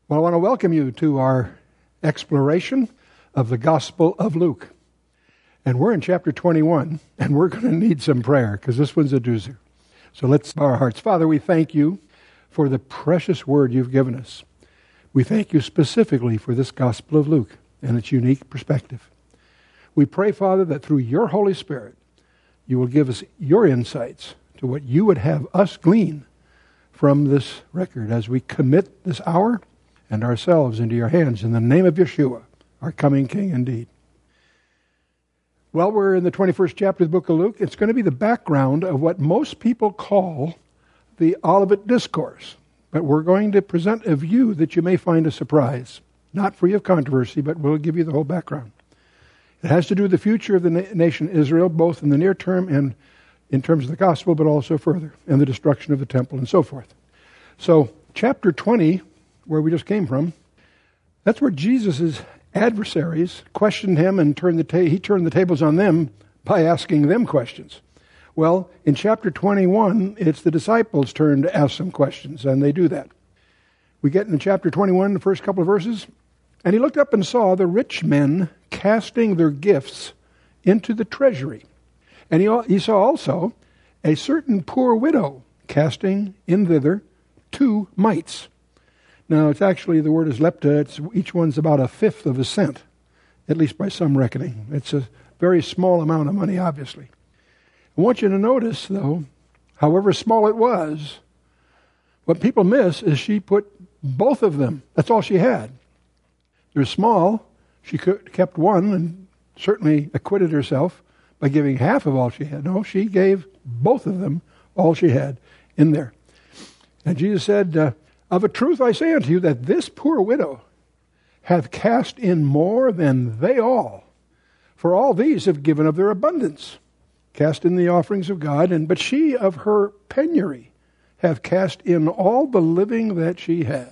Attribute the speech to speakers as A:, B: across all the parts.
A: Well, I want to welcome you to our exploration of the Gospel of Luke. And we're in chapter 21, and we're going to need some prayer because this one's a doozer. So let's bow our hearts. Father, we thank you for the precious word you've given us. We thank you specifically for this Gospel of Luke and its unique perspective. We pray, Father, that through your Holy Spirit, you will give us your insights to what you would have us glean from this record as we commit this hour and ourselves into your hands in the name of Yeshua, our coming King indeed. Well, we're in the 21st chapter of the book of Luke. It's going to be the background of what most people call the Olivet Discourse. But we're going to present a view that you may find a surprise. Not free of controversy, but we'll give you the whole background. It has to do with the future of the nation Israel, both in the near term and in terms of the gospel, but also further, and the destruction of the temple and so forth. So, chapter 20, where we just came from, that's where Jesus' adversaries questioned him and he turned the tables on them by asking them questions. Well, in chapter 21, it's the disciples' turn to ask some questions, and they do that. We get in chapter 21, the first couple of verses, and he looked up and saw the rich men casting their gifts into the treasury. And he saw also a certain poor widow casting in thither 2 mites. Now, it's actually, the word is lepta. Each one's about 1/5 of a cent, at least by some reckoning. It's a very small amount of money, obviously. I want you to notice, though, however small it was, what people miss is she put both of them. That's all she had. They're small. She kept one and certainly acquitted herself by giving half of all she had. No, she gave both of them all she had in there. And Jesus said, of a truth I say unto you that this poor widow hath cast in more than they all. For all these have given of their abundance, cast in the offerings of God, but she of her penury hath cast in all the living that she had.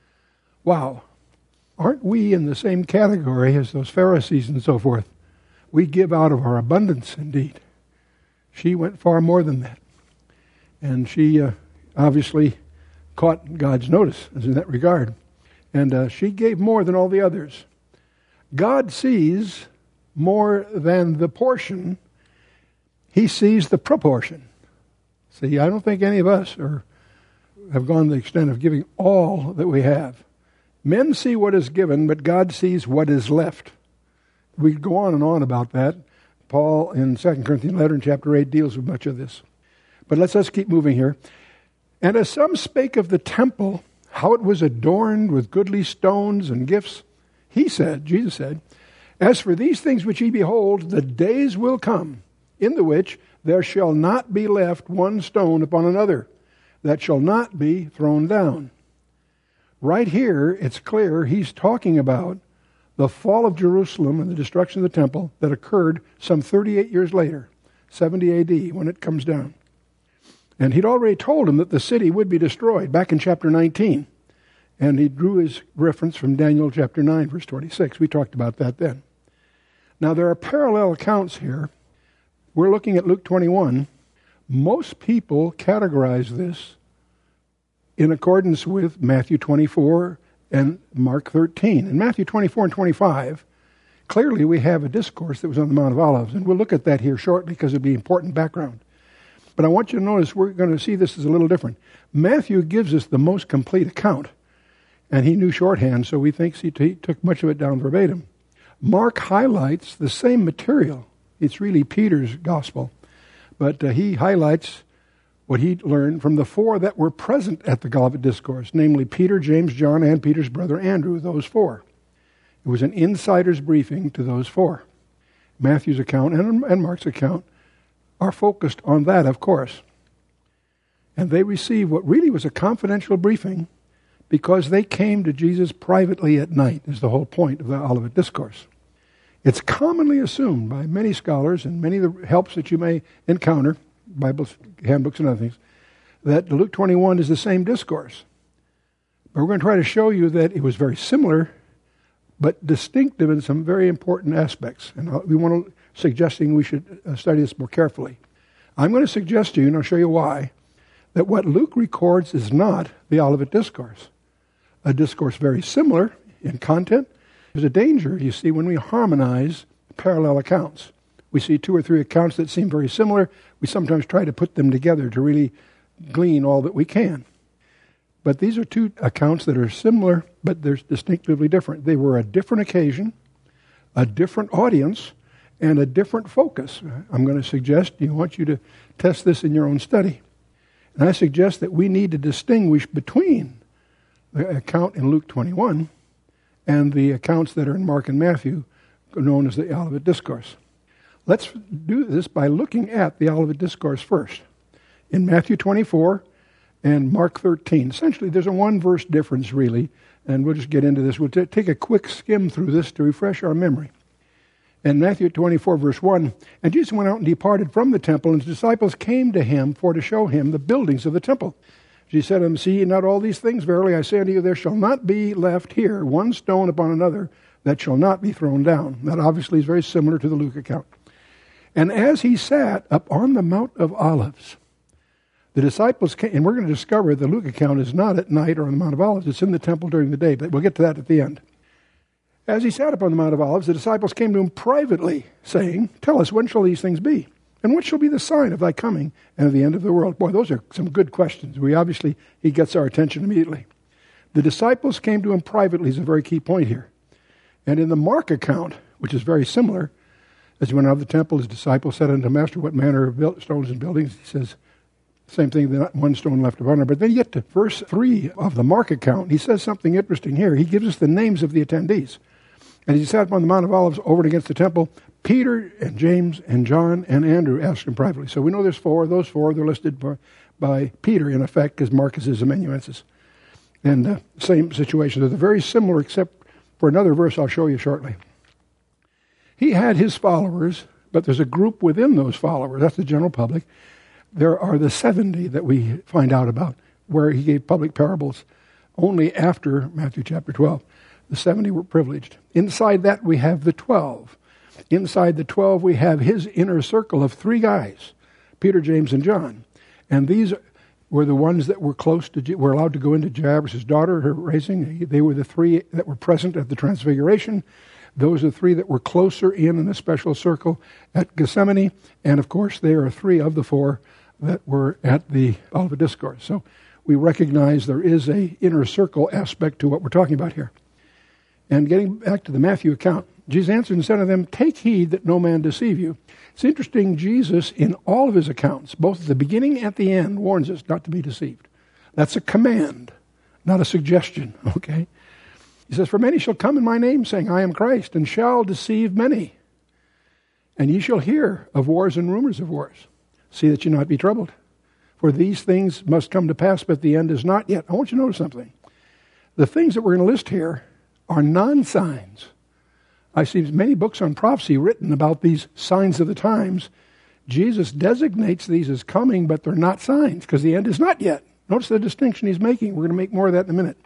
A: Wow. Aren't we in the same category as those Pharisees and so forth? We give out of our abundance indeed. She went far more than that. And she obviously caught God's notice in that regard. And she gave more than all the others. God sees more than the portion. He sees the proportion. See, I don't think any of us have gone to the extent of giving all that we have. Men see what is given, but God sees what is left. We could go on and on about that. Paul in 2 Corinthians letter in chapter 8 deals with much of this. But let's keep moving here. And as some spake of the temple, how it was adorned with goodly stones and gifts, Jesus said, as for these things which ye behold, the days will come, in the which there shall not be left one stone upon another, that shall not be thrown down. Right here, it's clear he's talking about the fall of Jerusalem and the destruction of the temple that occurred some 38 years later, 70 A.D., when it comes down. And he'd already told him that the city would be destroyed back in chapter 19. And he drew his reference from Daniel chapter 9, verse 26. We talked about that then. Now, there are parallel accounts here. We're looking at Luke 21. Most people categorize this in accordance with Matthew 24 and Mark 13. In Matthew 24 and 25, clearly we have a discourse that was on the Mount of Olives. And we'll look at that here shortly because it'll be important background. But I want you to notice we're going to see this as a little different. Matthew gives us the most complete account. And he knew shorthand, so we think he took much of it down verbatim. Mark highlights the same material. It's really Peter's gospel. But he highlights what he learned from the 4 that were present at the Olivet Discourse, namely Peter, James, John, and Peter's brother Andrew, those 4. It was an insider's briefing to those 4. Matthew's account and Mark's account are focused on that, of course. And they received what really was a confidential briefing because they came to Jesus privately at night, is the whole point of the Olivet Discourse. It's commonly assumed by many scholars and many of the helps that you may encounter, Bibles, handbooks, and other things, that Luke 21 is the same discourse. But we're going to try to show you that it was very similar, but distinctive in some very important aspects. And we want to suggesting we should study this more carefully. I'm going to suggest to you, and I'll show you why, that what Luke records is not the Olivet Discourse. a discourse very similar in content. There's a danger, you see, when we harmonize parallel accounts. We see 2 or 3 accounts that seem very similar. We sometimes try to put them together to really glean all that we can. But these are 2 accounts that are similar, but they're distinctively different. They were a different occasion, a different audience, and a different focus. I'm going to suggest, I want you to test this in your own study. And I suggest that we need to distinguish between the account in Luke 21 and the accounts that are in Mark and Matthew, known as the Olivet Discourse. Let's do this by looking at the Olivet Discourse first. In Matthew 24 and Mark 13, essentially there's a 1-verse difference really, and we'll just get into this. We'll take a quick skim through this to refresh our memory. In Matthew 24, verse 1, "And Jesus went out and departed from the temple, and his disciples came to him for to show him the buildings of the temple. Jesus said unto them, See ye not all these things? Verily I say unto you, there shall not be left here one stone upon another that shall not be thrown down." That obviously is very similar to the Luke account. "And as he sat up on the Mount of Olives, the disciples came," and we're going to discover the Luke account is not at night or on the Mount of Olives, it's in the temple during the day, but we'll get to that at the end. "As he sat upon the Mount of Olives, the disciples came to him privately, saying, Tell us, when shall these things be? And what shall be the sign of thy coming and of the end of the world?" Boy, those are some good questions. He gets our attention immediately. The disciples came to him privately is a very key point here. And in the Mark account, which is very similar, as he went out of the temple, his disciples said unto Master, What manner of stones and buildings? He says, same thing, not one stone left of honor. But then you get to verse 3 of the Mark account. He says something interesting here. He gives us the names of the attendees. "And as he sat upon the Mount of Olives over and against the temple, Peter and James and John and Andrew asked him privately." So we know there's 4. Those 4, they're listed by Peter, in effect, because Marcus is amanuensis. And same situation. They're very similar, except for another verse I'll show you shortly. He had his followers, but there's a group within those followers. That's the general public. There are the 70 that we find out about, where he gave public parables only after Matthew chapter 12. The 70 were privileged. Inside that, we have the 12. Inside the 12, we have his inner circle of 3 guys, Peter, James, and John. And these were the ones that were were allowed to go into Jairus' daughter, her raising. They were the 3 that were present at the Transfiguration. Those are 3 that were closer in a special circle at Gethsemane. And of course, they are 3 of the 4 that were at the Olivet Discourse. So we recognize there is a inner circle aspect to what we're talking about here. And getting back to the Matthew account, Jesus answered and said to them, Take heed that no man deceive you. It's interesting, Jesus, in all of his accounts, both at the beginning and at the end, warns us not to be deceived. That's a command, not a suggestion, okay? He says, For many shall come in my name, saying, I am Christ, and shall deceive many. And ye shall hear of wars and rumors of wars. See that ye not be troubled. For these things must come to pass, but the end is not yet. I want you to notice something. The things that we're going to list here are non-signs. I see many books on prophecy written about these signs of the times. Jesus designates these as coming, but they're not signs, because the end is not yet. Notice the distinction he's making. We're going to make more of that in a minute.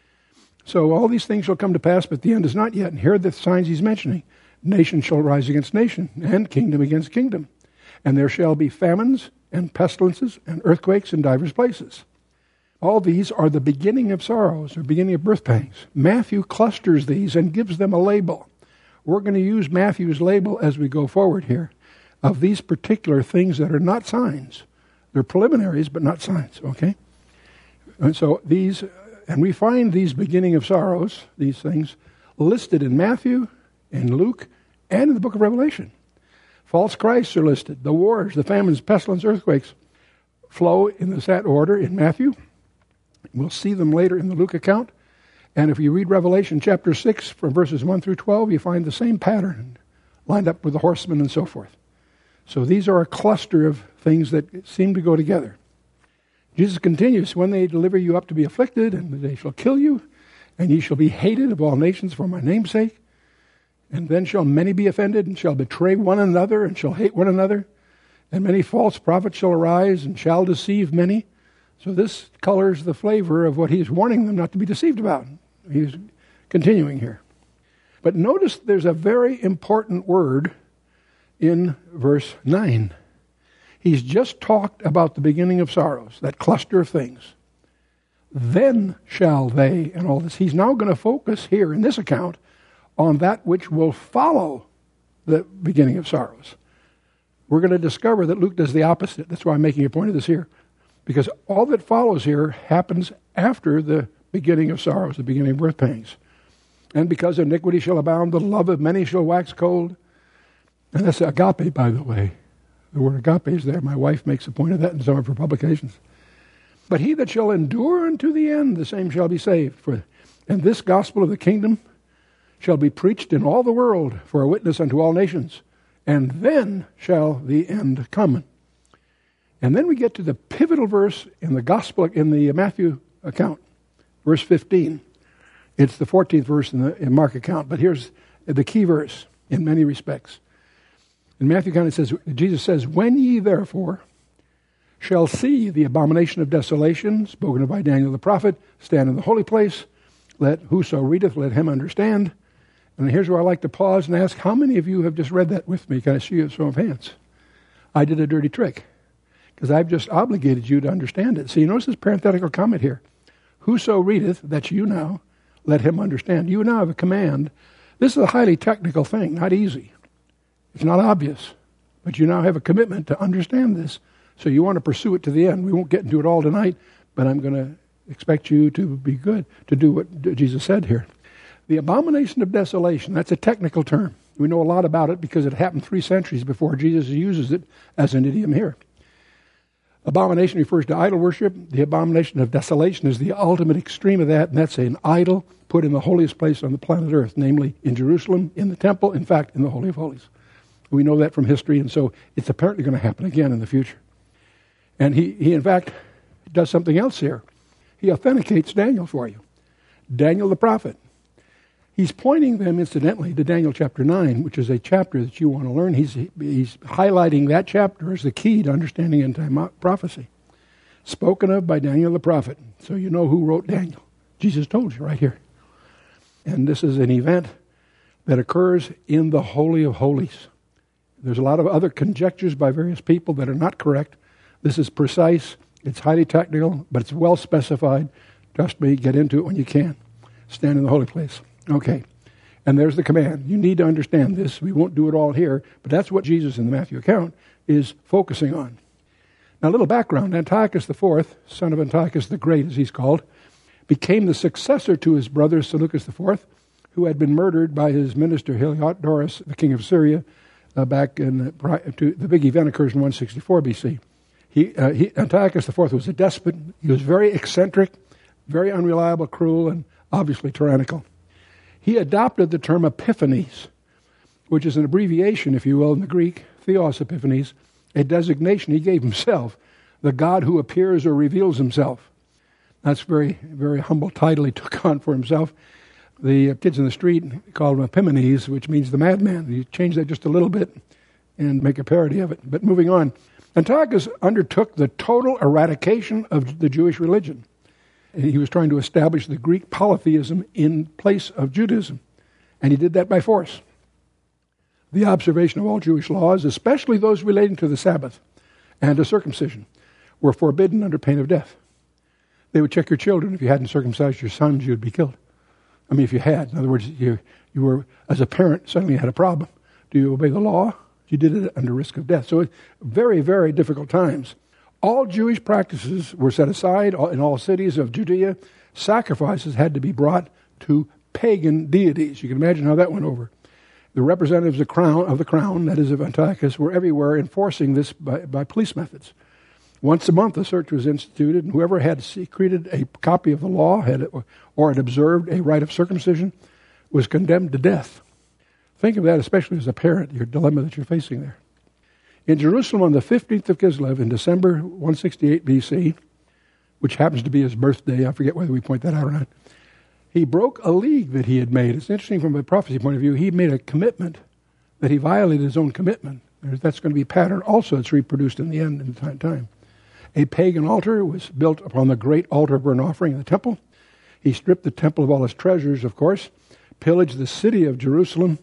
A: So all these things shall come to pass, but the end is not yet. And here are the signs he's mentioning. Nation shall rise against nation, and kingdom against kingdom. And there shall be famines, and pestilences, and earthquakes in divers places. All these are the beginning of sorrows, or beginning of birth pangs. Matthew clusters these and gives them a label. We're going to use Matthew's label as we go forward here of these particular things that are not signs. They're preliminaries, but not signs, okay? And so these, and we find these beginning of sorrows, these things, listed in Matthew, in Luke, and in the book of Revelation. False Christs are listed. The wars, the famines, pestilence, earthquakes flow in that order in Matthew. We'll see them later in the Luke account. And if you read Revelation chapter 6 from verses 1 through 12, you find the same pattern lined up with the horsemen and so forth. So these are a cluster of things that seem to go together. Jesus continues, When they deliver you up to be afflicted, and they shall kill you, and ye shall be hated of all nations for my name's sake. And then shall many be offended, and shall betray one another, and shall hate one another. And many false prophets shall arise, and shall deceive many. So this colors the flavor of what he's warning them not to be deceived about. He's continuing here. But notice there's a very important word in verse 9. He's just talked about the beginning of sorrows, that cluster of things. then shall they, and all this. He's now going to focus here in this account on that which will follow the beginning of sorrows. We're going to discover that Luke does the opposite. That's why I'm making a point of this here. Because all that follows here happens after the beginning of sorrows, the beginning of birth pangs. And because iniquity shall abound, the love of many shall wax cold. And that's agape, by the way. The word agape is there. My wife makes a point of that in some of her publications. But he that shall endure unto the end, the same shall be saved. And this gospel of the kingdom shall be preached in all the world for a witness unto all nations. And then shall the end come. And then we get to the pivotal verse in the gospel, in the Matthew account, verse 15. It's the 14th verse in the Mark account, but here's the key verse in many respects. In Matthew account it says, Jesus says, when ye therefore shall see the abomination of desolation, spoken of by Daniel the prophet, stand in the holy place, let whoso readeth, let him understand. And here's where I like to pause and ask, how many of you have just read that with me? Can I see a show of hands? I did a dirty trick, because I've just obligated you to understand it. So you notice this parenthetical comment here. Whoso readeth, that's you now, let him understand. You now have a command. This is a highly technical thing, not easy. It's not obvious. But you now have a commitment to understand this. So you want to pursue it to the end. We won't get into it all tonight, but I'm going to expect you to be good, to do what Jesus said here. The abomination of desolation, that's a technical term. We know a lot about it because it happened 3 centuries before Jesus uses it as an idiom here. Abomination refers to idol worship. The abomination of desolation is the ultimate extreme of that, and that's an idol put in the holiest place on the planet Earth, namely in Jerusalem, in the temple, in fact, in the Holy of Holies. We know that from history, and so it's apparently going to happen again in the future. And he in fact, does something else here. He authenticates Daniel for you. Daniel the prophet. He's pointing them, incidentally, to Daniel chapter 9, which is a chapter that you want to learn. He's highlighting that chapter as the key to understanding end-time prophecy. Spoken of by Daniel the prophet. So you know who wrote Daniel. Jesus told you right here. And this is an event that occurs in the Holy of Holies. There's a lot of other conjectures by various people that are not correct. This is precise. It's highly technical, but it's well specified. Trust me, get into it when you can. Stand in the holy place. Okay, and there's the command. You need to understand this. We won't do it all here, but that's what Jesus in the Matthew account is focusing on. Now, a little background. Antiochus IV, son of Antiochus the Great, as he's called, became the successor to his brother Seleucus IV, who had been murdered by his minister Heliodorus, the king of Syria, back in the big event occurs in 164 BC. Antiochus IV was a despot. He was very eccentric, very unreliable, cruel, and obviously tyrannical. He adopted the term Epiphanes, which is an abbreviation, if you will, in the Greek, Theos Epiphanes, a designation he gave himself, the God who appears or reveals himself. That's a very, very humble title he took on for himself. The kids in the street called him Epimanes, which means the madman. You change that just a little bit and make a parody of it. But moving on, Antiochus undertook the total eradication of the Jewish religion. He was trying to establish the Greek polytheism in place of Judaism. And he did that by force. The observation of all Jewish laws, especially those relating to the Sabbath and to circumcision, were forbidden under pain of death. They would check your children. If you hadn't circumcised your sons, you'd be killed. I mean, if you had. In other words, you were, as a parent, suddenly had a problem. Do you obey the law? You did it under risk of death. So it's very, very difficult times. All Jewish practices were set aside in all cities of Judea. Sacrifices had to be brought to pagan deities. You can imagine how that went over. The representatives of the crown, that is of Antiochus, were everywhere enforcing this by police methods. Once a month, a search was instituted, and whoever had secreted a copy of the law or had observed a rite of circumcision was condemned to death. Think of that, especially as a parent, your dilemma that you're facing there. In Jerusalem on the 15th of Kislev in December 168 BC, which happens to be his birthday, I forget whether we point that out or not, he broke a league that he had made. It's interesting from a prophecy point of view. He made a commitment that he violated his own commitment. That's going to be a pattern also that's reproduced in the end in the time. A pagan altar was built upon the great altar of burnt offering in the temple. He stripped the temple of all its treasures, of course, pillaged the city of Jerusalem,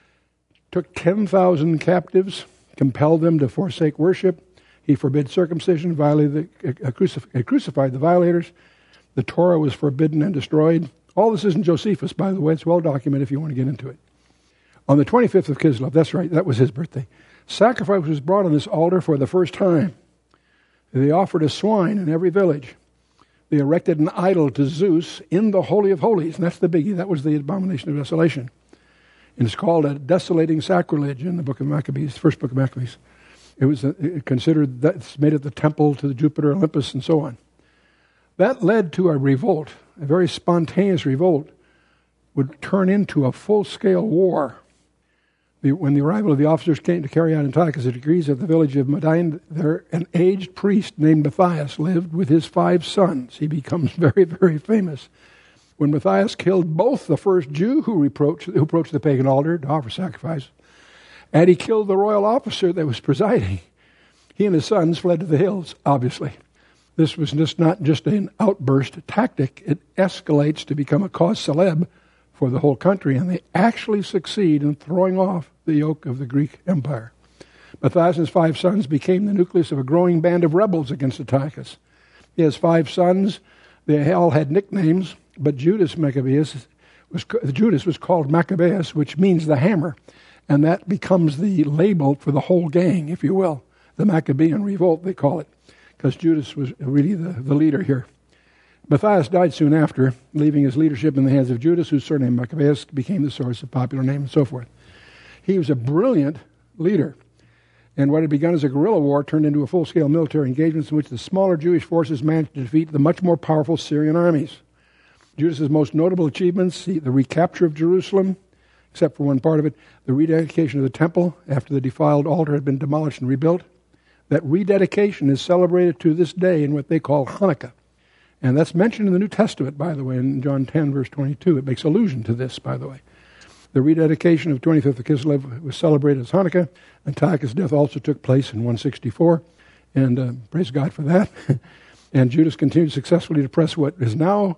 A: took 10,000 captives, compelled them to forsake worship. He forbid circumcision, crucified the violators. The Torah was forbidden and destroyed. All this isn't Josephus, by the way. It's well documented if you want to get into it. On the 25th of Kislev, that's right, that was his birthday, sacrifice was brought on this altar for the first time. They offered a swine in every village. They erected an idol to Zeus in the Holy of Holies, and that's the biggie. That was the abomination of desolation. And it's called a desolating sacrilege in the book of Maccabees, first book of Maccabees. It was considered that it's made at the temple to the Jupiter Olympus and so on. That led to a revolt, a very spontaneous revolt, would turn into a full-scale war. When the arrival of the officers came to carry out Antiochus' decrees at the village of Madain, there an aged priest named Matthias lived with his 5 sons. He becomes very, very famous. When Matthias killed both the first Jew who approached the pagan altar to offer sacrifice, and he killed the royal officer that was presiding, he and his sons fled to the hills, obviously. This was not just an outburst tactic. It escalates to become a cause célèbre for the whole country, and they actually succeed in throwing off the yoke of the Greek Empire. Matthias and his 5 sons became the nucleus of a growing band of rebels against Antiochus. He has 5 sons. They all had nicknames, but Judas was called Maccabeus, which means the hammer, and that becomes the label for the whole gang, if you will. The Maccabean revolt, they call it, because Judas was really the leader here. Matthias died soon after, leaving his leadership in the hands of Judas, whose surname Maccabeus became the source of popular name and so forth. He was a brilliant leader, and what had begun as a guerrilla war turned into a full-scale military engagement in which the smaller Jewish forces managed to defeat the much more powerful Syrian armies. Judas's most notable achievements, the recapture of Jerusalem, except for one part of it, the rededication of the temple after the defiled altar had been demolished and rebuilt. That rededication is celebrated to this day in what they call Hanukkah. And that's mentioned in the New Testament, by the way, in John 10, verse 22. It makes allusion to this, by the way. The rededication of 25th of Kislev was celebrated as Hanukkah. Antiochus' death also took place in 164, and praise God for that. And Judas continued successfully to press what was now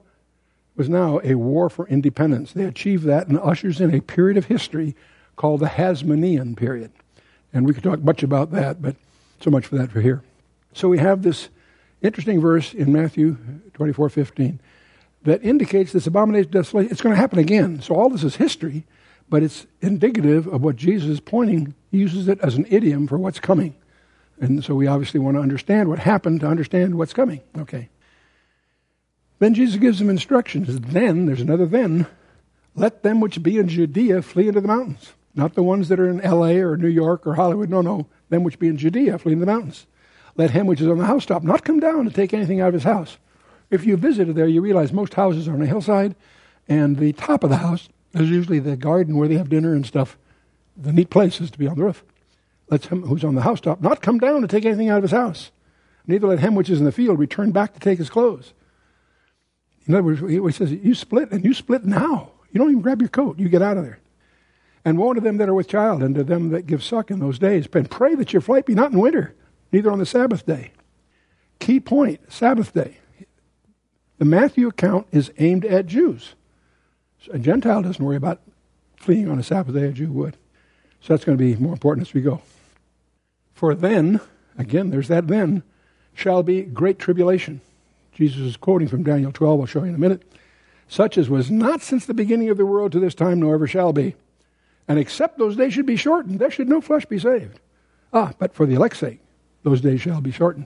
A: a war for independence. They achieved that and ushers in a period of history called the Hasmonean period. And we could talk much about that, but so much for that for here. So we have this interesting verse in Matthew 24:15 that indicates this abomination of desolation. It's going to happen again. So all this is history, but it's indicative of what Jesus is pointing. He uses it as an idiom for what's coming. And so we obviously want to understand what happened to understand what's coming. Okay. Then Jesus gives them instructions. Then, there's another then, let them which be in Judea flee into the mountains. Not the ones that are in L.A. or New York or Hollywood. No. Them which be in Judea flee into the mountains. Let him which is on the housetop not come down to take anything out of his house. If you visited there, you realize most houses are on a hillside, and the top of the house is usually the garden where they have dinner and stuff. The neat place is to be on the roof. Let him who's on the housetop not come down to take anything out of his house. Neither let him which is in the field return back to take his clothes. In other words, he says, you split now. You don't even grab your coat. You get out of there. And woe to them that are with child, and to them that give suck in those days. And pray that your flight be not in winter, neither on the Sabbath day. Key point, Sabbath day. The Matthew account is aimed at Jews. So a Gentile doesn't worry about fleeing on a Sabbath day, a Jew would. So that's going to be more important as we go. For then, again, there's that then, shall be great tribulation. Jesus is quoting from Daniel 12, I'll show you in a minute. Such as was not since the beginning of the world to this time, nor ever shall be. And except those days should be shortened, there should no flesh be saved. But for the elect's sake, those days shall be shortened.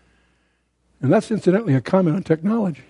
A: And that's incidentally a comment on technology.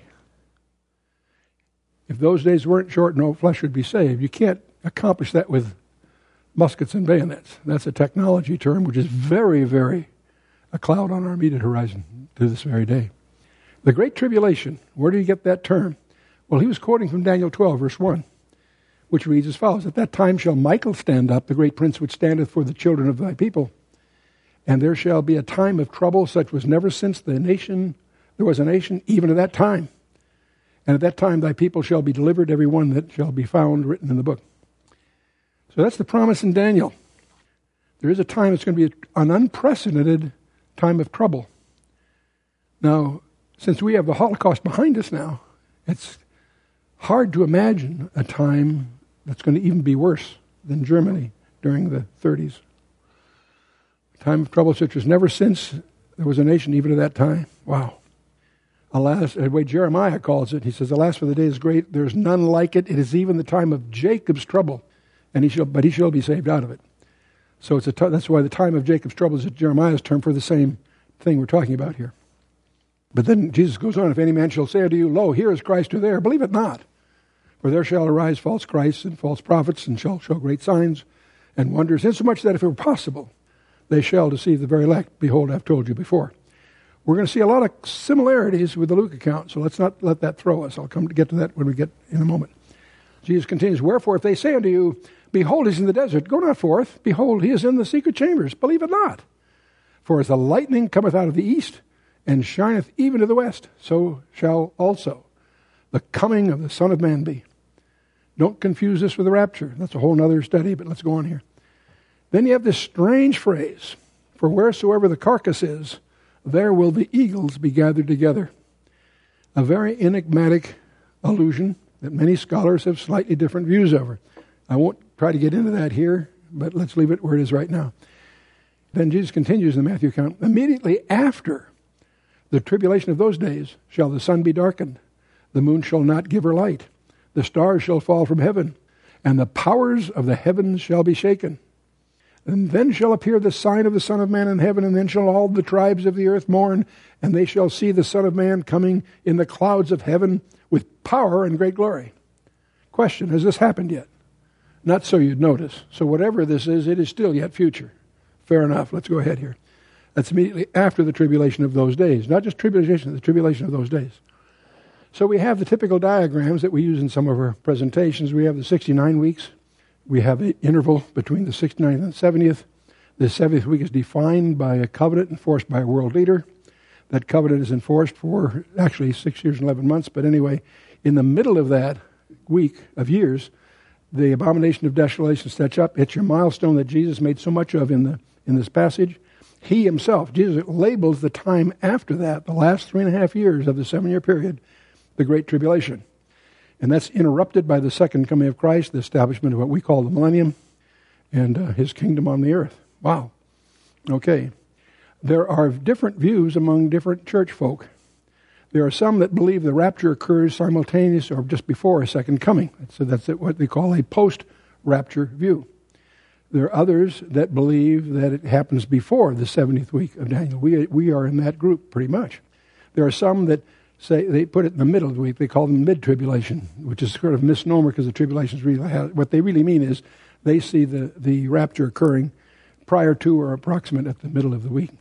A: If those days weren't short, no flesh would be saved. You can't accomplish that with muskets and bayonets. That's a technology term which is very, very a cloud on our immediate horizon to this very day. The Great Tribulation, where do you get that term? Well, he was quoting from Daniel 12, verse 1, which reads as follows. At that time shall Michael stand up, the great prince which standeth for the children of thy people. And there shall be a time of trouble such was never since there was a nation, even at that time. And at that time thy people shall be delivered, every one that shall be found written in the book. So that's the promise in Daniel. There is a time it's going to be an unprecedented time of trouble. Now, since we have the Holocaust behind us now, it's hard to imagine a time that's going to even be worse than Germany during the 30s. A time of trouble such as never since there was a nation even at that time. Wow. Alas, the way Jeremiah calls it, he says, alas, for the day is great, there is none like it. It is even the time of Jacob's trouble, and he shall be saved out of it. So that's why the time of Jacob's trouble is Jeremiah's term for the same thing we're talking about here. But then Jesus goes on, if any man shall say unto you, lo, here is Christ or there, believe it not. For there shall arise false Christs and false prophets, and shall show great signs and wonders, insomuch that if it were possible, they shall deceive the very elect. Behold, I've told you before. We're going to see a lot of similarities with the Luke account, so let's not let that throw us. I'll come to get to that when we get in a moment. Jesus continues, wherefore, if they say unto you, behold, he is in the desert, go not forth. Behold, he is in the secret chambers. Believe it not. For as the lightning cometh out of the east, and shineth even to the west, so shall also the coming of the Son of Man be. Don't confuse this with the rapture. That's a whole other study, but let's go on here. Then you have this strange phrase, for wheresoever the carcass is, there will the eagles be gathered together. A very enigmatic allusion that many scholars have slightly different views over. I won't try to get into that here, but let's leave it where it is right now. Then Jesus continues in the Matthew account, immediately after the tribulation of those days shall the sun be darkened, the moon shall not give her light, the stars shall fall from heaven, and the powers of the heavens shall be shaken. And then shall appear the sign of the Son of Man in heaven, and then shall all the tribes of the earth mourn, and they shall see the Son of Man coming in the clouds of heaven with power and great glory. Question, has this happened yet? Not so you'd notice. So whatever this is, it is still yet future. Fair enough. Let's go ahead here. That's immediately after the tribulation of those days. Not just tribulation, the tribulation of those days. So we have the typical diagrams that we use in some of our presentations. We have the 69 weeks. We have an interval between the 69th and 70th. The 70th week is defined by a covenant enforced by a world leader. That covenant is enforced for actually 6 years and 11 months. But anyway, in the middle of that week of years, the abomination of desolation sets up. It's your milestone that Jesus made so much of in this passage. He himself, Jesus, labels the time after that, the last 3.5 years of the 7-year period, the Great Tribulation. And that's interrupted by the second coming of Christ, the establishment of what we call the millennium, and his kingdom on the earth. Wow. Okay. There are different views among different church folk. There are some that believe the rapture occurs simultaneous or just before a second coming. So that's what they call a post-rapture view. There are others that believe that it happens before the 70th week of Daniel. We are in that group pretty much. There are some that say, they put it in the middle of the week. They call them mid-tribulation, which is sort of misnomer because the tribulations really what they really mean is they see the rapture occurring prior to or approximate at the middle of the week.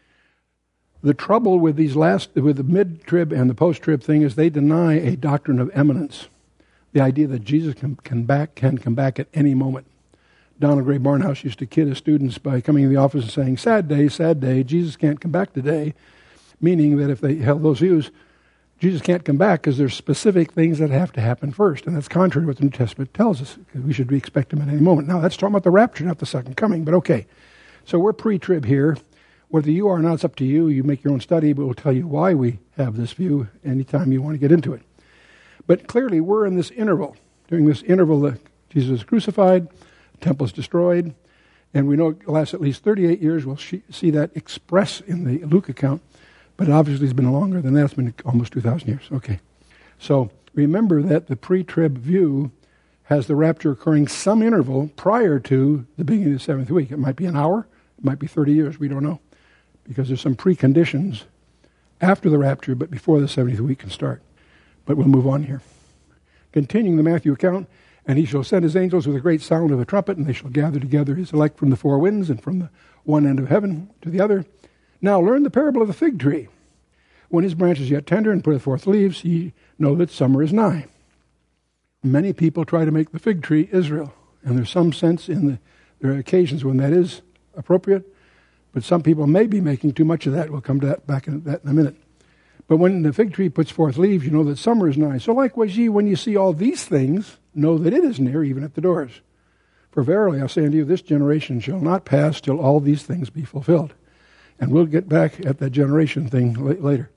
A: The trouble with with the mid-trib and the post-trib thing is they deny a doctrine of imminence. The idea that Jesus can come back at any moment. Donald Gray Barnhouse used to kid his students by coming to the office and saying, sad day, Jesus can't come back today. Meaning that if they held those views, Jesus can't come back because there's specific things that have to happen first. And that's contrary to what the New Testament tells us, because we should expect him at any moment. Now, that's talking about the rapture, not the second coming, but okay. So we're pre-trib here. Whether you are or not, it's up to you. You make your own study, but we'll tell you why we have this view anytime you want to get into it. But clearly, we're in this interval. During this interval, that Jesus is crucified, the temple is destroyed, and we know it lasts at least 38 years. We'll see that expressed in the Luke account. But obviously it's been longer than that. It's been almost 2,000 years. Okay. So remember that the pre-trib view has the rapture occurring some interval prior to the beginning of the 7th week. It might be an hour. It might be 30 years. We don't know. Because there's some preconditions after the rapture, but before the 70th week can start. But we'll move on here. Continuing the Matthew account, and he shall send his angels with a great sound of a trumpet, and they shall gather together his elect from the four winds and from the one end of heaven to the other. Now learn the parable of the fig tree. When his branch is yet tender and putteth forth leaves, ye know that summer is nigh. Many people try to make the fig tree Israel, and there's some sense there are occasions when that is appropriate, but some people may be making too much of that. We'll come to that back in a minute. But when the fig tree puts forth leaves, you know that summer is nigh. So likewise ye, when you see all these things, know that it is near, even at the doors. For verily I say unto you, this generation shall not pass till all these things be fulfilled. And we'll get back at that generation thing later.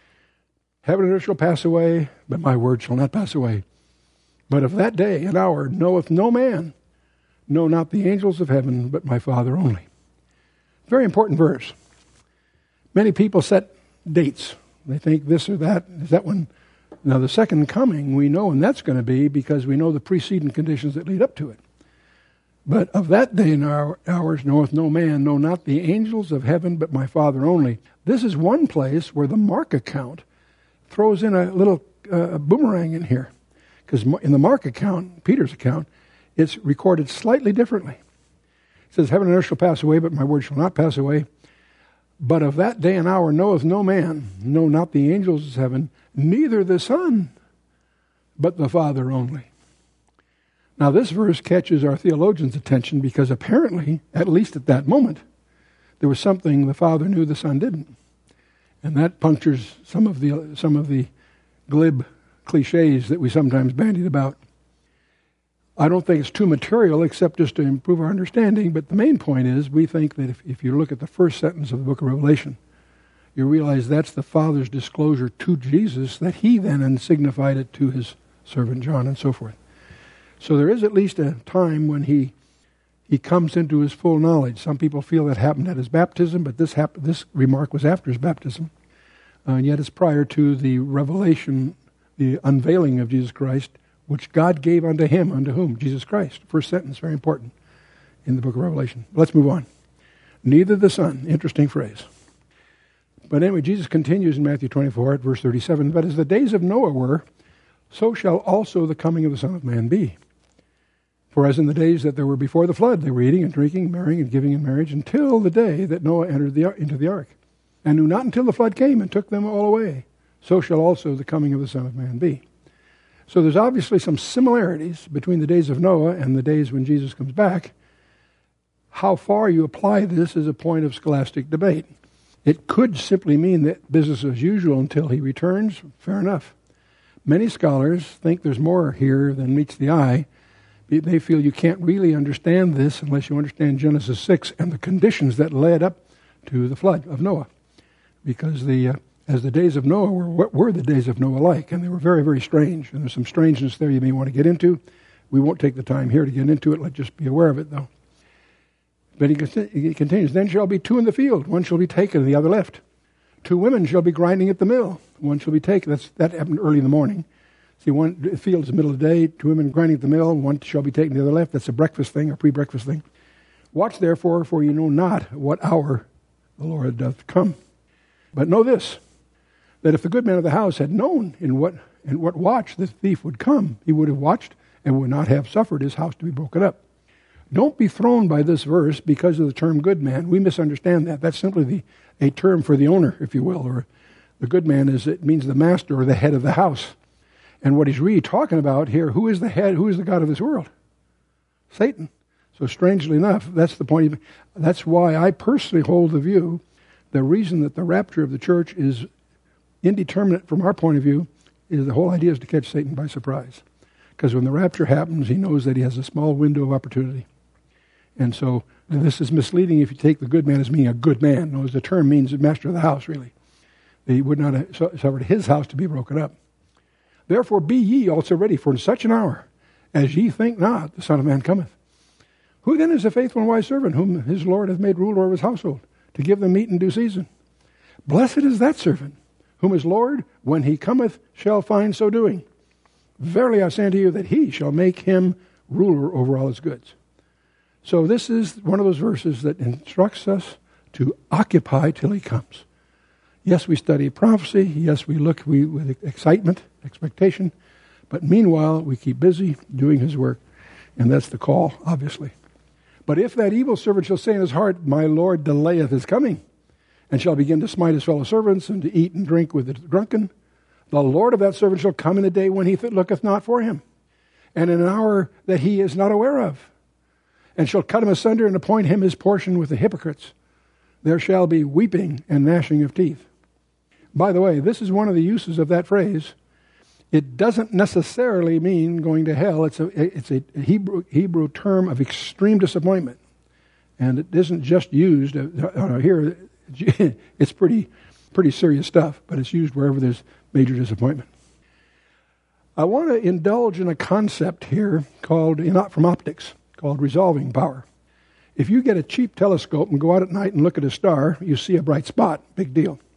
A: Heaven and earth shall pass away, but my word shall not pass away. But of that day and hour knoweth no man, no, not the angels of heaven, but my Father only. Very important verse. Many people set dates. They think this or that. Is that one? Now, the second coming, we know when that's going to be because we know the preceding conditions that lead up to it. But of that day and hours knoweth no man, no, not the angels of heaven, but my Father only. This is one place where the Mark account throws in a little boomerang in here. Because in the Mark account, Peter's account, it's recorded slightly differently. It says, heaven and earth shall pass away, but my word shall not pass away. But of that day and hour knoweth no man, no, not the angels of heaven, neither the Son, but the Father only. Now this verse catches our theologians' attention because apparently, at least at that moment, there was something the Father knew the Son didn't. And that punctures some of the glib cliches that we sometimes bandied about. I don't think it's too material except just to improve our understanding, but the main point is we think that if you look at the first sentence of the book of Revelation, you realize that's the Father's disclosure to Jesus, that he then signified it to his servant John and so forth. So there is at least a time when he comes into his full knowledge. Some people feel that happened at his baptism, but this remark was after his baptism. And yet it's prior to the revelation, the unveiling of Jesus Christ, which God gave unto him, unto whom? Jesus Christ. First sentence, very important in the book of Revelation. Let's move on. Neither the Son. Interesting phrase. But anyway, Jesus continues in Matthew 24 at verse 37, but as the days of Noah were, so shall also the coming of the Son of Man be. For as in the days that there were before the flood, they were eating and drinking, marrying and giving in marriage, until the day that Noah entered into the ark, and knew not until the flood came and took them all away. So shall also the coming of the Son of Man be. So there's obviously some similarities between the days of Noah and the days when Jesus comes back. How far you apply this is a point of scholastic debate. It could simply mean that business as usual until he returns. Fair enough. Many scholars think there's more here than meets the eye. They feel you can't really understand this unless you understand Genesis 6 and the conditions that led up to the flood of Noah. Because as the days of Noah were, what were the days of Noah like? And they were very, very strange. And there's some strangeness there you may want to get into. We won't take the time here to get into it. Let's just be aware of it, though. But he continues, then shall be two in the field. One shall be taken and the other left. Two women shall be grinding at the mill. One shall be taken. That happened early in the morning. See, one field is the middle of the day, two women grinding at the mill, one shall be taken, the other left. That's a breakfast thing, a pre-breakfast thing. Watch therefore, for you know not what hour the Lord doth come. But know this, that if the good man of the house had known in what watch the thief would come, he would have watched and would not have suffered his house to be broken up. Don't be thrown by this verse because of the term good man. We misunderstand that. That's simply a term for the owner, if you will, or the good man it means the master or the head of the house. And what he's really talking about here, who is the head, who is the God of this world? Satan. So strangely enough, that's the point. That's why I personally hold the view, the reason that the rapture of the church is indeterminate from our point of view, is the whole idea is to catch Satan by surprise. Because when the rapture happens, he knows that he has a small window of opportunity. And so this is misleading if you take the good man as meaning a good man. No, the term means the master of the house, really. He would not have suffered his house to be broken up. Therefore be ye also ready, for in such an hour as ye think not, the Son of Man cometh. Who then is a faithful and wise servant, whom his Lord hath made ruler over his household, to give them meat in due season? Blessed is that servant, whom his Lord, when he cometh, shall find so doing. Verily I say unto you, that he shall make him ruler over all his goods. So this is one of those verses that instructs us to occupy till he comes. Yes, we study prophecy. Yes, we look with excitement, expectation. But meanwhile, we keep busy doing his work. And that's the call, obviously. But if that evil servant shall say in his heart, my Lord delayeth his coming, and shall begin to smite his fellow servants, and to eat and drink with the drunken, the Lord of that servant shall come in a day when he looketh not for him, and in an hour that he is not aware of, and shall cut him asunder and appoint him his portion with the hypocrites. There shall be weeping and gnashing of teeth. By the way, this is one of the uses of that phrase. It doesn't necessarily mean going to hell. It's a Hebrew term of extreme disappointment. And it isn't just used here. It's pretty serious stuff, but it's used wherever there's major disappointment. I want to indulge in a concept here called, from optics, called resolving power. If you get a cheap telescope and go out at night and look at a star, you see a bright spot, big deal.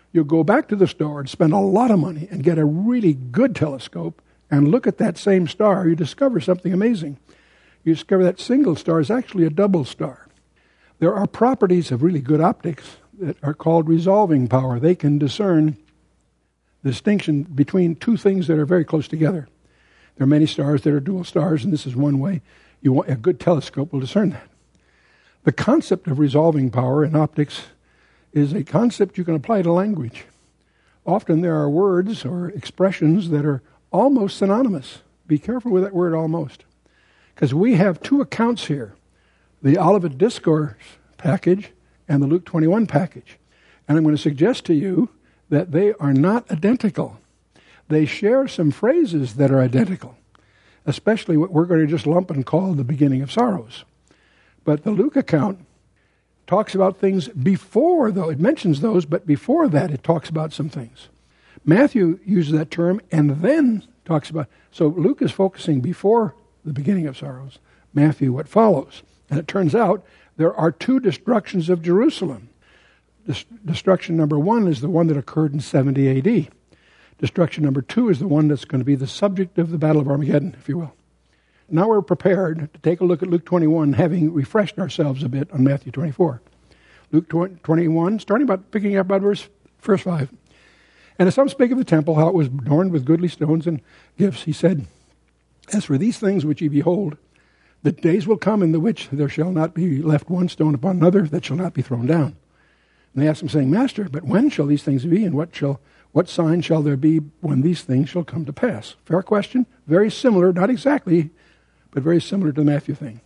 A: You'll go back to the store and spend a lot of money and get a really good telescope and look at that same star. You discover something amazing. You discover that single star is actually a double star. There are properties of really good optics that are called resolving power. They can discern the distinction between two things that are very close together. There are many stars that are dual stars, and this is one way. A good telescope will discern that. The concept of resolving power in optics is a concept you can apply to language. Often there are words or expressions that are almost synonymous. Be careful with that word almost. Because we have two accounts here, the Olivet Discourse package and the Luke 21 package. And I'm going to suggest to you that they are not identical. They share some phrases that are identical, especially what we're going to just lump and call the beginning of sorrows. But the Luke account talks about things before, though. It mentions those, but before that it talks about some things. Matthew uses that term and then talks about... So Luke is focusing before the beginning of sorrows. Matthew, what follows. And it turns out there are two destructions of Jerusalem. Destruction number one is the one that occurred in 70 A.D. Destruction number two is the one that's going to be the subject of the Battle of Armageddon, if you will. Now we're prepared to take a look at Luke 21, having refreshed ourselves a bit on Matthew 24. Luke 21, picking up about verse 5. And as some spake of the temple, how it was adorned with goodly stones and gifts, he said, As for these things which ye behold, the days will come in the which there shall not be left one stone upon another that shall not be thrown down. And they asked him, saying, Master, but when shall these things be, and what sign shall there be when these things shall come to pass? Fair question. Very similar, not exactly, but very similar to the Matthew thing.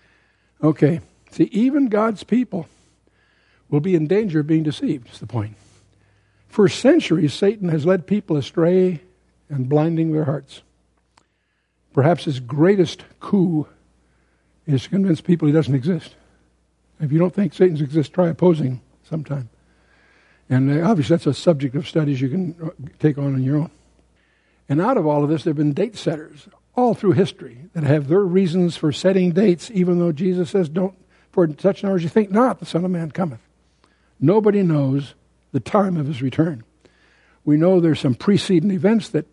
A: Okay. See, even God's people will be in danger of being deceived, is the point. For centuries, Satan has led people astray and blinding their hearts. Perhaps his greatest coup is to convince people he doesn't exist. If you don't think Satan exists, try opposing sometime. And obviously that's a subject of studies you can take on your own. And out of all of this, there have been date setters all through history that have their reasons for setting dates, even though Jesus says, don't, for such an hour as you think not, the Son of Man cometh. Nobody knows the time of his return. We know there's some preceding events that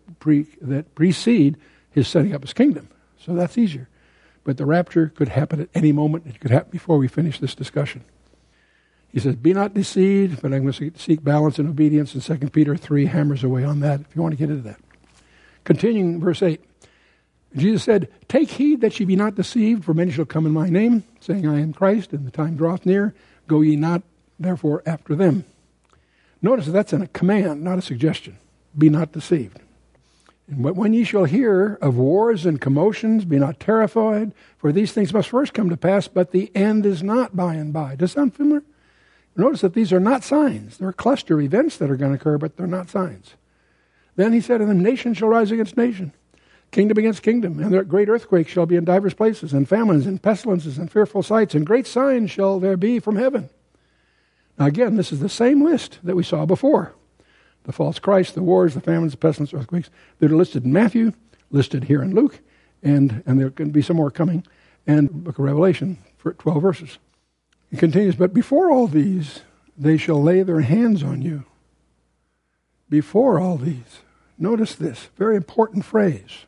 A: precede his setting up his kingdom. So that's easier. But the rapture could happen at any moment. It could happen before we finish this discussion. He says, be not deceived, but I'm going to seek balance and obedience. And 2 Peter 3 hammers away on that, if you want to get into that. Continuing, verse 8. Jesus said, take heed that ye be not deceived, for many shall come in my name, saying, I am Christ, and the time draweth near. Go ye not, therefore, after them. Notice that's a command, not a suggestion. Be not deceived. But when ye shall hear of wars and commotions, be not terrified, for these things must first come to pass, but the end is not by and by. Does that sound familiar? Notice that these are not signs. They're cluster events that are going to occur, but they're not signs. Then he said, and the nation shall rise against nation, kingdom against kingdom, and there great earthquakes shall be in divers places, and famines, and pestilences, and fearful sights, and great signs shall there be from heaven. Now again, this is the same list that we saw before. The false Christ, the wars, the famines, the pestilences, earthquakes, that are listed in Matthew, listed here in Luke, and there can be some more coming, and book of Revelation for 12 verses. It continues, but before all these, they shall lay their hands on you. Before all these. Notice this, very important phrase.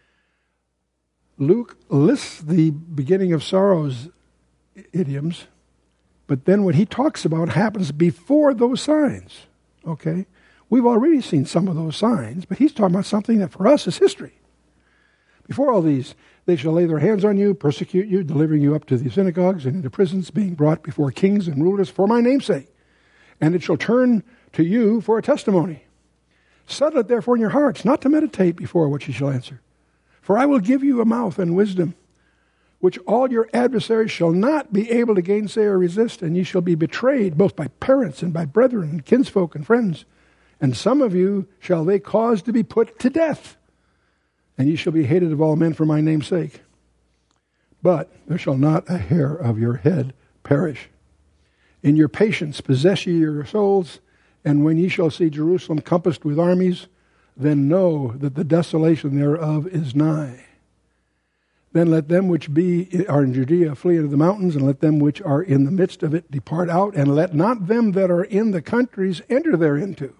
A: Luke lists the beginning of sorrows idioms, but then what he talks about happens before those signs. Okay? We've already seen some of those signs, but he's talking about something that for us is history. Before all these, they shall lay their hands on you, persecute you, delivering you up to the synagogues and into prisons, being brought before kings and rulers for my name's sake. And it shall turn to you for a testimony. Settle it therefore in your hearts, not to meditate before what ye shall answer. For I will give you a mouth and wisdom, which all your adversaries shall not be able to gainsay or resist, and ye shall be betrayed both by parents and by brethren and kinsfolk and friends. And some of you shall they cause to be put to death, and ye shall be hated of all men for my name's sake. But there shall not a hair of your head perish. In your patience possess ye your souls, and when ye shall see Jerusalem compassed with armies, then know that the desolation thereof is nigh. Then let them which are in Judea flee into the mountains, and let them which are in the midst of it depart out, and let not them that are in the countries enter thereinto.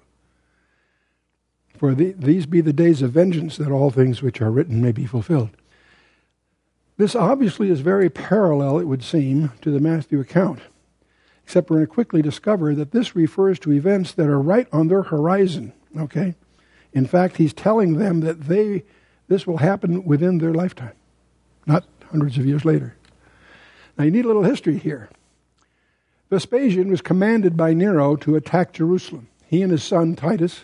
A: For these be the days of vengeance, that all things which are written may be fulfilled. This obviously is very parallel, it would seem, to the Matthew account, except we're going to quickly discover that this refers to events that are right on their horizon. Okay? In fact, he's telling them that this will happen within their lifetime, not hundreds of years later. Now, you need a little history here. Vespasian was commanded by Nero to attack Jerusalem. He and his son Titus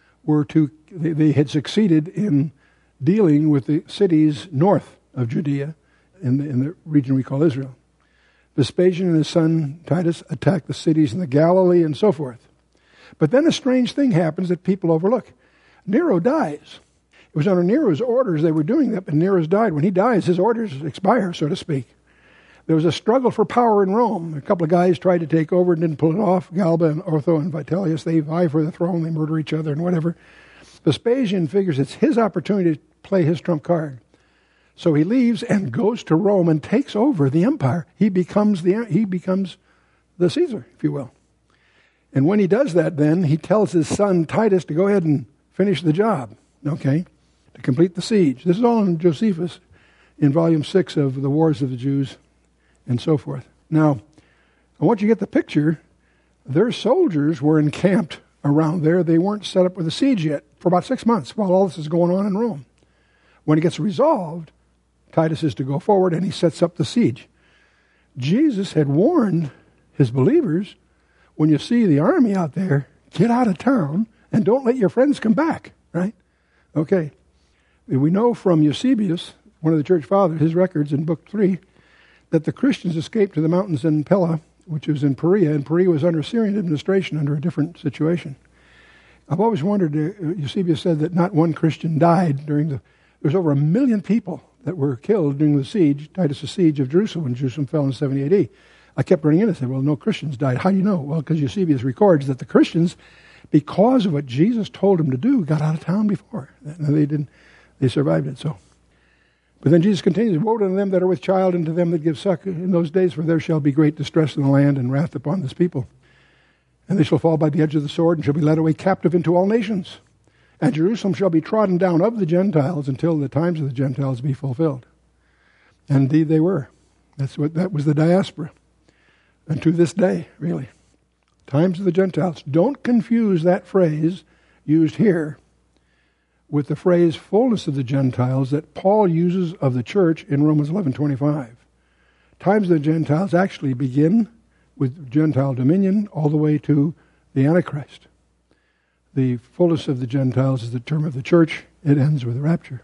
A: they had succeeded in dealing with the cities north of Judea in the region we call Israel. Vespasian and his son Titus attacked the cities in the Galilee and so forth. But then a strange thing happens that people overlook. Nero dies. It was under Nero's orders they were doing that, but Nero's died. When he dies, his orders expire, so to speak. There was a struggle for power in Rome. A couple of guys tried to take over and didn't pull it off. Galba and Otho and Vitellius, they vie for the throne. They murder each other and whatever. Vespasian figures it's his opportunity to play his trump card. So he leaves and goes to Rome and takes over the empire. He becomes the Caesar, if you will. And when he does that, then he tells his son Titus to go ahead and finish the job, okay, to complete the siege. This is all in Josephus in volume 6 of The Wars of the Jews and so forth. Now, I want you to get the picture. Their soldiers were encamped around there. They weren't set up with a siege yet for about 6 months while all this is going on in Rome. When it gets resolved, Titus is to go forward and he sets up the siege. Jesus had warned his believers, when you see the army out there, get out of town and don't let your friends come back, right? Okay. We know from Eusebius, one of the church fathers, his records in book 3, that the Christians escaped to the mountains in Pella, which was in Perea, and Perea was under Syrian administration under a different situation. I've always wondered, Eusebius said that not one Christian died there was over 1 million people that were killed during the siege, Titus' siege of Jerusalem, when Jerusalem fell in 70 AD. I kept running in and said, well, no Christians died. How do you know? Well, because Eusebius records that the Christians, because of what Jesus told them to do, got out of town before. They survived it, so. But then Jesus continues, woe to them that are with child and to them that give suck in those days, for there shall be great distress in the land and wrath upon this people. And they shall fall by the edge of the sword and shall be led away captive into all nations. And Jerusalem shall be trodden down of the Gentiles until the times of the Gentiles be fulfilled. And indeed they were. That was the diaspora. And to this day, really. Times of the Gentiles. Don't confuse that phrase used here with the phrase fullness of the Gentiles that Paul uses of the church in Romans 11:25. Times of the Gentiles actually begin with Gentile dominion all the way to the Antichrist. The fullness of the Gentiles is the term of the church. It ends with the rapture.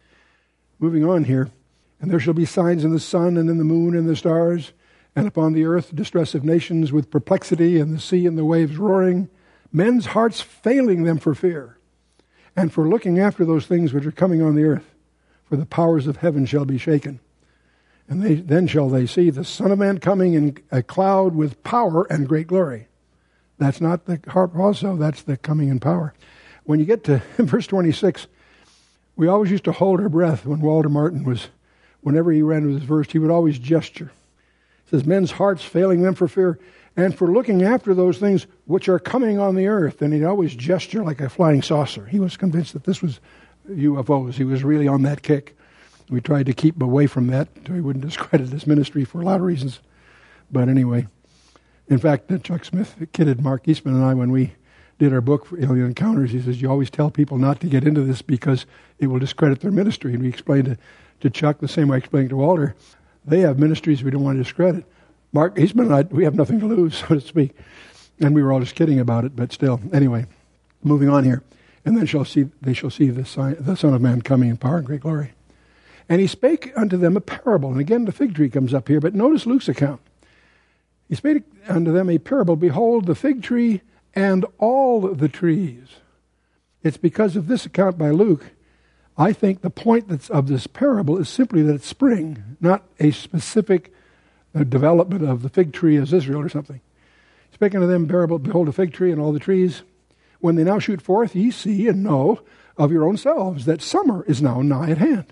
A: Moving on here. And there shall be signs in the sun and in the moon and the stars, and upon the earth distress of nations with perplexity, and the sea and the waves roaring, men's hearts failing them for fear, and for looking after those things which are coming on the earth, for the powers of heaven shall be shaken. And then shall they see the Son of Man coming in a cloud with power and great glory. That's not the harp also, that's the coming in power. When you get to verse 26, we always used to hold our breath when Walter Martin whenever he ran with his verse, he would always gesture. It says, men's hearts failing them for fear, and for looking after those things which are coming on the earth. And he'd always gesture like a flying saucer. He was convinced that this was UFOs. He was really on that kick. We tried to keep away from that so he wouldn't discredit his ministry for a lot of reasons. But anyway, in fact, Chuck Smith kidded Mark Eastman and I when we did our book for Alien Encounters. He says, you always tell people not to get into this because it will discredit their ministry. And we explained to Chuck the same way I explained to Walter. They have ministries we don't want to discredit. Mark Eastman and I, we have nothing to lose, so to speak. And we were all just kidding about it, but still. Anyway, moving on here. And then they shall see the Son of Man coming in power and great glory. And he spake unto them a parable. And again, the fig tree comes up here, but notice Luke's account. He spake unto them a parable. Behold, the fig tree and all the trees. It's because of this account by Luke, I think the point of this parable is simply that it's spring, not a specific development of the fig tree as Israel or something. Speaking to them, parable, behold the fig tree and all the trees. When they now shoot forth, ye see and know of your own selves that summer is now nigh at hand.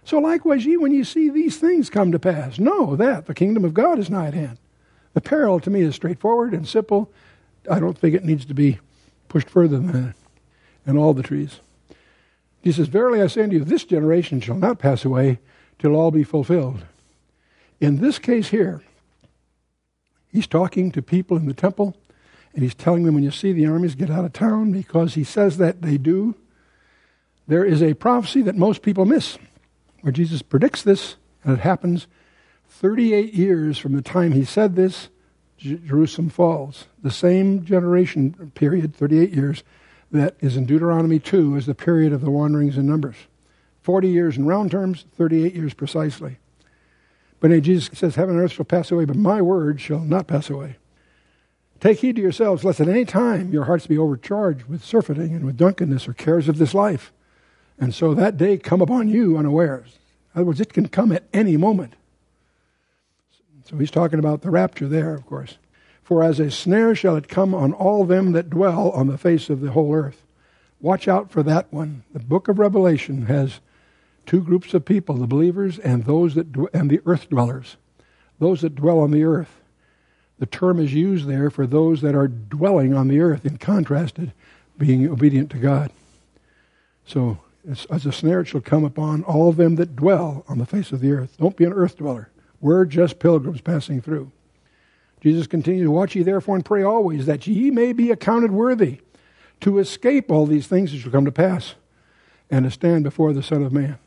A: So likewise ye, when ye see these things come to pass, know that the kingdom of God is nigh at hand. The parallel to me is straightforward and simple. I don't think it needs to be pushed further than that. And all the trees. He says, verily I say unto you, this generation shall not pass away till all be fulfilled. In this case here, he's talking to people in the temple, and he's telling them, when you see the armies, get out of town, because he says that they do. There is a prophecy that most people miss, where Jesus predicts this, and it happens 38 years from the time he said this, Jerusalem falls. The same generation period, 38 years, that is in Deuteronomy 2 is the period of the wanderings in Numbers. 40 years in round terms, 38 years precisely. But Jesus says, heaven and earth shall pass away, but my word shall not pass away. Take heed to yourselves, lest at any time your hearts be overcharged with surfeiting and with drunkenness or cares of this life. And so that day come upon you unawares. In other words, it can come at any moment. So he's talking about the rapture there, of course. For as a snare shall it come on all them that dwell on the face of the whole earth. Watch out for that one. The book of Revelation has two groups of people, the believers and those that and the earth dwellers, those that dwell on the earth. The term is used there for those that are dwelling on the earth, in contrast to being obedient to God. So, as a snare it shall come upon all of them that dwell on the face of the earth. Don't be an earth dweller. We're just pilgrims passing through. Jesus continued, watch ye therefore and pray always, that ye may be accounted worthy to escape all these things that shall come to pass, and to stand before the Son of Man.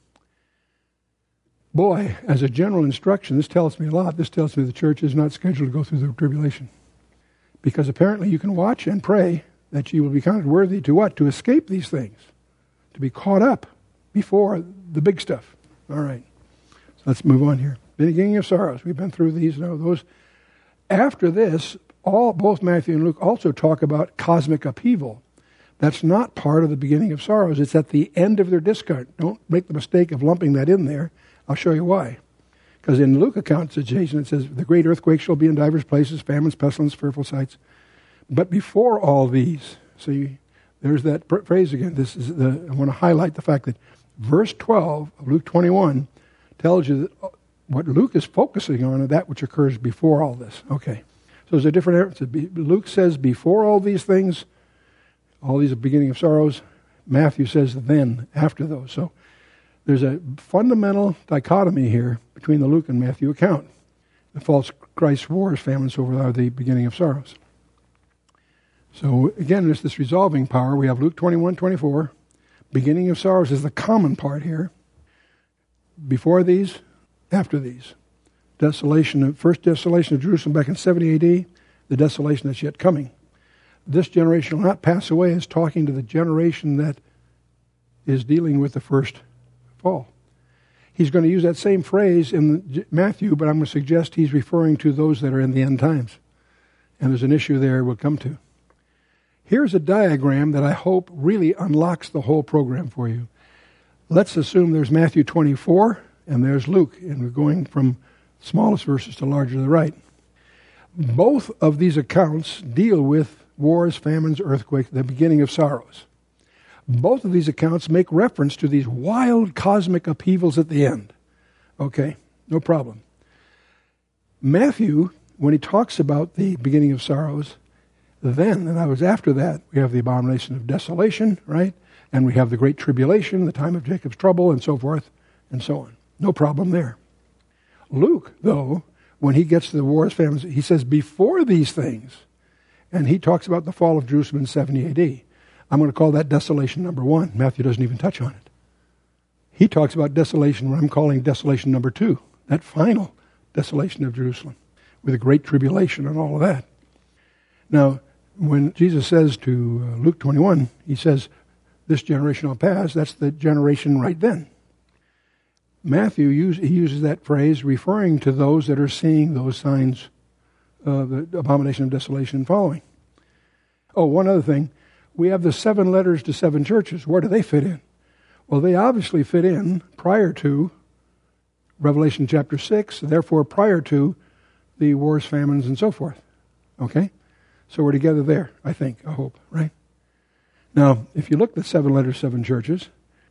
A: Boy, as a general instruction, this tells me a lot. This tells me the church is not scheduled to go through the tribulation. Because apparently you can watch and pray that ye will be counted worthy to what? To escape these things. To be caught up before the big stuff. All right. So let's move on here. Beginning of sorrows. We've been through these. Those. After this, both Matthew and Luke also talk about cosmic upheaval. That's not part of the beginning of sorrows. It's at the end of their discount. Don't make the mistake of lumping that in there. I'll show you why. Because in Luke account situation, it says, the great earthquake shall be in divers places, famines, pestilence, fearful sights. But before all these, see, there's that phrase again. I want to highlight the fact that verse 12 of Luke 21 tells you that what Luke is focusing on is that which occurs before all this. Okay. So there's a different error. Luke says before all these things, all these are beginning of sorrows. Matthew says then, after those. So there's a fundamental dichotomy here between the Luke and Matthew account. The false Christ wars, famines over are the beginning of sorrows. So again, there's this resolving power. We have Luke 21:24. Beginning of sorrows is the common part here. Before these, after these. First desolation of Jerusalem back in 70 AD, the desolation that's yet coming. This generation will not pass away is talking to the generation that is dealing with the first fall. He's going to use that same phrase in Matthew, but I'm going to suggest he's referring to those that are in the end times. And there's an issue there we'll come to. Here's a diagram that I hope really unlocks the whole program for you. Let's assume there's Matthew 24 and there's Luke, and we're going from smallest verses to larger to the right. Both of these accounts deal with wars, famines, earthquakes, the beginning of sorrows. Both of these accounts make reference to these wild cosmic upheavals at the end. Okay, no problem. Matthew, when he talks about the beginning of sorrows, then, and I was after that, we have the abomination of desolation, right? And we have the great tribulation, the time of Jacob's trouble, and so forth, and so on. No problem there. Luke, though, when he gets to the wars, famines, he says before these things, and he talks about the fall of Jerusalem in 70 AD. I'm going to call that desolation number 1. Matthew doesn't even touch on it. He talks about desolation, what I'm calling desolation number 2, that final desolation of Jerusalem, with a great tribulation and all of that. Now, when Jesus says to Luke 21, he says, this generation will pass, that's the generation right then. Matthew uses that phrase referring to those that are seeing those signs, the abomination of desolation following. Oh, one other thing. We have the 7 letters to 7 churches. Where do they fit in? Well, they obviously fit in prior to Revelation chapter 6, therefore prior to the wars, famines, and so forth. Okay? So we're together there, I think, I hope, right? Now, if you look at the 7 letters, 7 churches,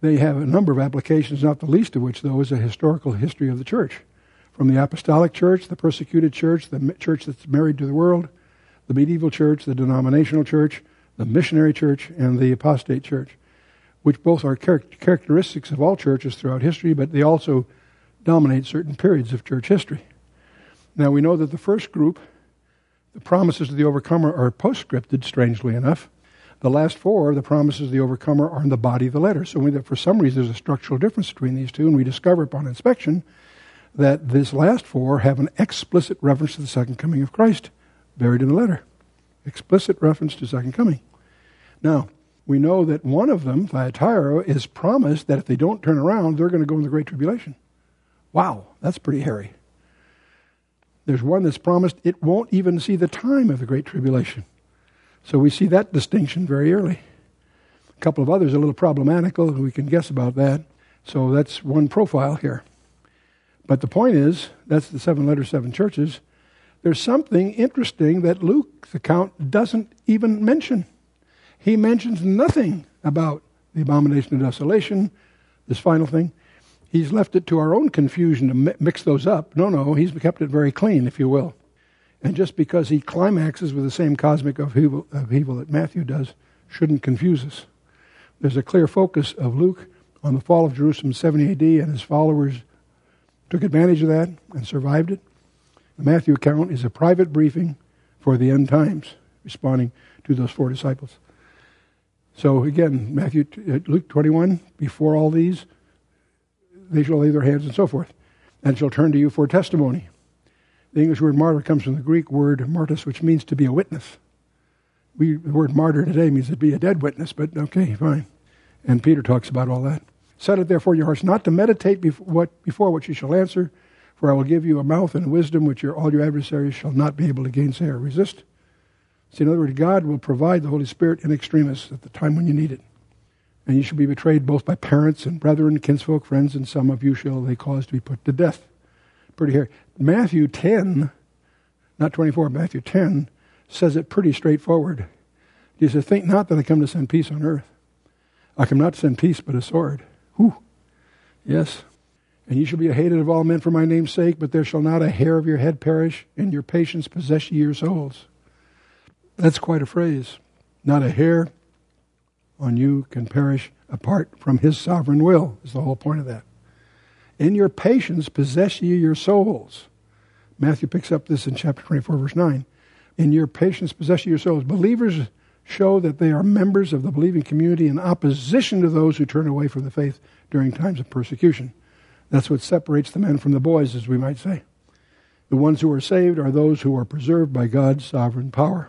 A: They have a number of applications, not the least of which, though, is a historical history of the church. From the apostolic church, the persecuted church, the church that's married to the world, the medieval church, the denominational church, the missionary church, and the apostate church, which both are characteristics of all churches throughout history, but they also dominate certain periods of church history. Now, we know that the first group, the promises of the overcomer, are postscripted, strangely enough. The last four, the promises of the overcomer, are in the body of the letter. So for some reason, there's a structural difference between these two, and we discover upon inspection that this last four have an explicit reference to the second coming of Christ, buried in the letter. Explicit reference to second coming. Now, we know that one of them, Thyatira, is promised that if they don't turn around, they're going to go in the Great Tribulation. Wow, that's pretty hairy. There's one that's promised it won't even see the time of the Great Tribulation. So we see that distinction very early. A couple of others are a little problematical, and we can guess about that. So that's one profile here. But the point is, that's the 7 letters, 7 churches. There's something interesting that Luke's account doesn't even mention. He mentions nothing about the abomination of desolation, this final thing. He's left it to our own confusion to mix those up. No, he's kept it very clean, if you will. And just because he climaxes with the same cosmic upheaval that Matthew does shouldn't confuse us. There's a clear focus of Luke on the fall of Jerusalem in 70 AD, and his followers took advantage of that and survived it. The Matthew account is a private briefing for the end times, responding to those 4 disciples. So again, Luke 21, before all these, they shall lay their hands and so forth, and shall turn to you for testimony. The English word martyr comes from the Greek word martys, which means to be a witness. The word martyr today means to be a dead witness, but okay, fine. And Peter talks about all that. Set it therefore in your hearts not to meditate before what you shall answer, for I will give you a mouth and wisdom which all your adversaries shall not be able to gainsay or resist. See, in other words, God will provide the Holy Spirit in extremis at the time when you need it. And you shall be betrayed both by parents and brethren, kinsfolk, friends, and some of you shall they cause to be put to death. Pretty hairy. Matthew 10, not 24, Matthew 10, says it pretty straightforward. He says, think not that I come to send peace on earth. I come not to send peace, but a sword. Whew. Yes. And ye shall be hated of all men for my name's sake, but there shall not a hair of your head perish, and your patience possess ye your souls. That's quite a phrase. Not a hair on you can perish apart from his sovereign will, is the whole point of that. In your patience possess ye your souls. Matthew picks up this in chapter 24, verse 9. In your patience possess ye your souls. Believers show that they are members of the believing community in opposition to those who turn away from the faith during times of persecution. That's what separates the men from the boys, as we might say. The ones who are saved are those who are preserved by God's sovereign power.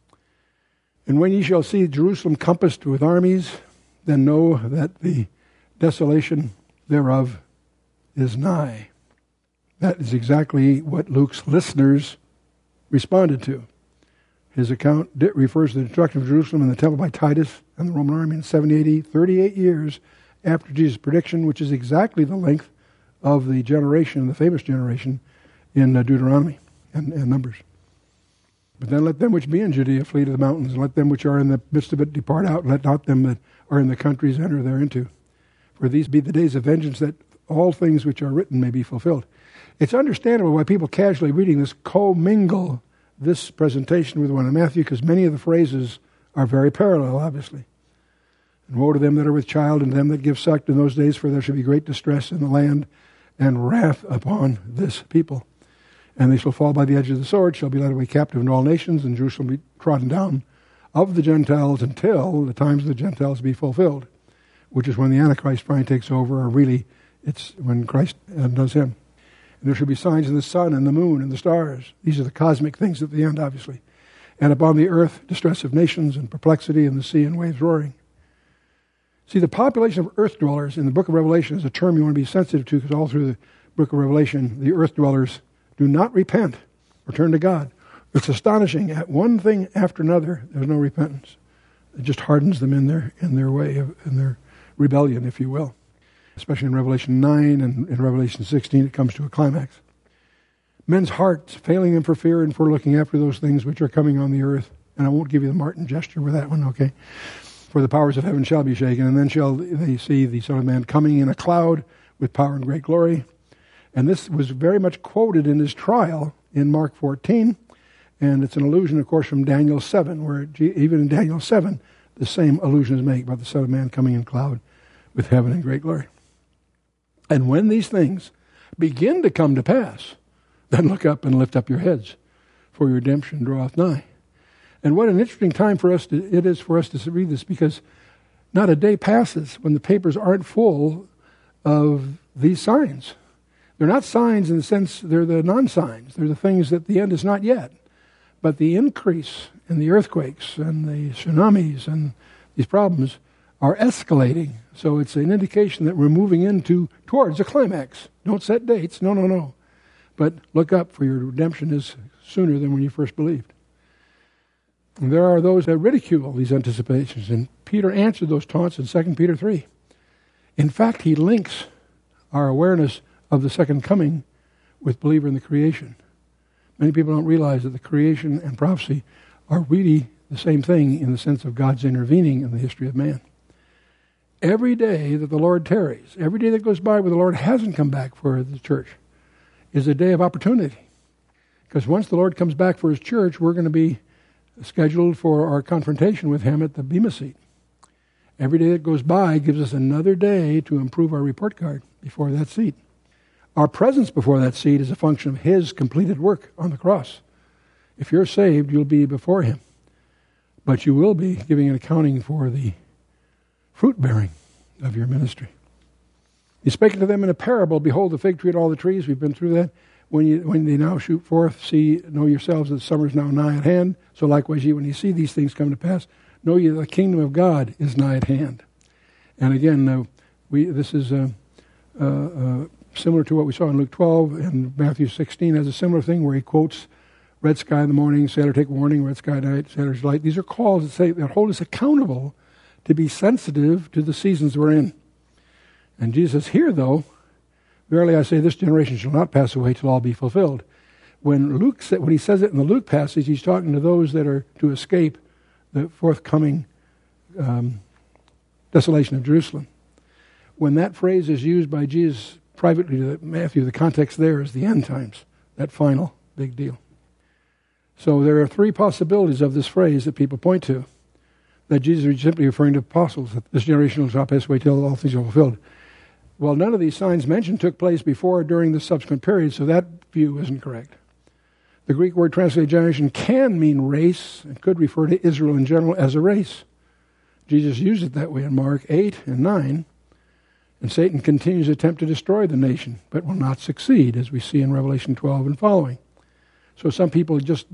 A: And when ye shall see Jerusalem compassed with armies, then know that the desolation thereof is nigh. That is exactly what Luke's listeners responded to. His account refers to the destruction of Jerusalem and the temple by Titus and the Roman army in 70 AD, 38 years after Jesus' prediction, which is exactly the length of the generation, the famous generation, in Deuteronomy and Numbers. But then let them which be in Judea flee to the mountains, and let them which are in the midst of it depart out, and let not them that are in the countries enter thereinto. For these be the days of vengeance, that all things which are written may be fulfilled. It's understandable why people casually reading this commingle this presentation with one of Matthew, because many of the phrases are very parallel, obviously. And woe to them that are with child, and them that give suck in those days, for there shall be great distress in the land, and wrath upon this people. And they shall fall by the edge of the sword, shall be led away captive into all nations, and Jerusalem be trodden down of the Gentiles until the times of the Gentiles be fulfilled, which is when the Antichrist finally takes over, or really it's when Christ does him. And there shall be signs in the sun and the moon and the stars. These are the cosmic things at the end, obviously. And upon the earth, distress of nations and perplexity, and the sea and waves roaring. See, the population of earth dwellers in the book of Revelation is a term you want to be sensitive to, because all through the book of Revelation, the earth dwellers do not repent or turn to God. It's astonishing. At one thing after another, there's no repentance. It just hardens them in their way, in their rebellion, if you will. Especially in Revelation 9 and in Revelation 16, it comes to a climax. Men's hearts failing them for fear and for looking after those things which are coming on the earth. And I won't give you the Martin gesture with that one, okay? For the powers of heaven shall be shaken, and then shall they see the Son of Man coming in a cloud with power and great glory. And this was very much quoted in his trial in Mark 14, and it's an allusion, of course, from Daniel 7, where even in Daniel 7, the same allusion is made about the Son of Man coming in a cloud with heaven and great glory. And when these things begin to come to pass, then look up and lift up your heads, for your redemption draweth nigh. And what an interesting time it is for us to read this, because not a day passes when the papers aren't full of these signs. They're not signs in the sense they're the non-signs. They're the things that the end is not yet. But the increase in the earthquakes and the tsunamis and these problems are escalating. So it's an indication that we're moving towards a climax. Don't set dates. No. But look up, for your redemption is sooner than when you first believed. And there are those that ridicule these anticipations, and Peter answered those taunts in 2 Peter 3. In fact, he links our awareness of the second coming with believer in the creation. Many people don't realize that the creation and prophecy are really the same thing in the sense of God's intervening in the history of man. Every day that the Lord tarries, every day that goes by where the Lord hasn't come back for the church, is a day of opportunity. Because once the Lord comes back for his church, we're going to be scheduled for our confrontation with him at the Bema seat. Every day that goes by gives us another day to improve our report card before that seat. Our presence before that seat is a function of his completed work on the cross. If you're saved, you'll be before him. But you will be giving an accounting for the fruit-bearing of your ministry. He spake to them in a parable, behold the fig tree and all the trees. We've been through that. When they now shoot forth, know yourselves that the summer is now nigh at hand. So likewise ye, when you see these things come to pass, know ye that the kingdom of God is nigh at hand. And again, this is similar to what we saw in Luke 12 and Matthew 16 has a similar thing where he quotes red sky in the morning, sailor take warning, red sky at night, sailor's light. These are calls that hold us accountable to be sensitive to the seasons we're in. And Jesus here, though, verily I say, this generation shall not pass away till all be fulfilled. When he says it in the Luke passage, he's talking to those that are to escape the forthcoming desolation of Jerusalem. When that phrase is used by Jesus privately to Matthew, the context there is the end times, that final big deal. So there are three possibilities of this phrase that people point to, that Jesus is simply referring to apostles, that this generation will not pass away till all things are fulfilled. Well, none of these signs mentioned took place before or during the subsequent period, so that view isn't correct. The Greek word translated generation can mean race and could refer to Israel in general as a race. Jesus used it that way in Mark 8 and 9. And Satan continues to attempt to destroy the nation, but will not succeed, as we see in Revelation 12 and following. So some people just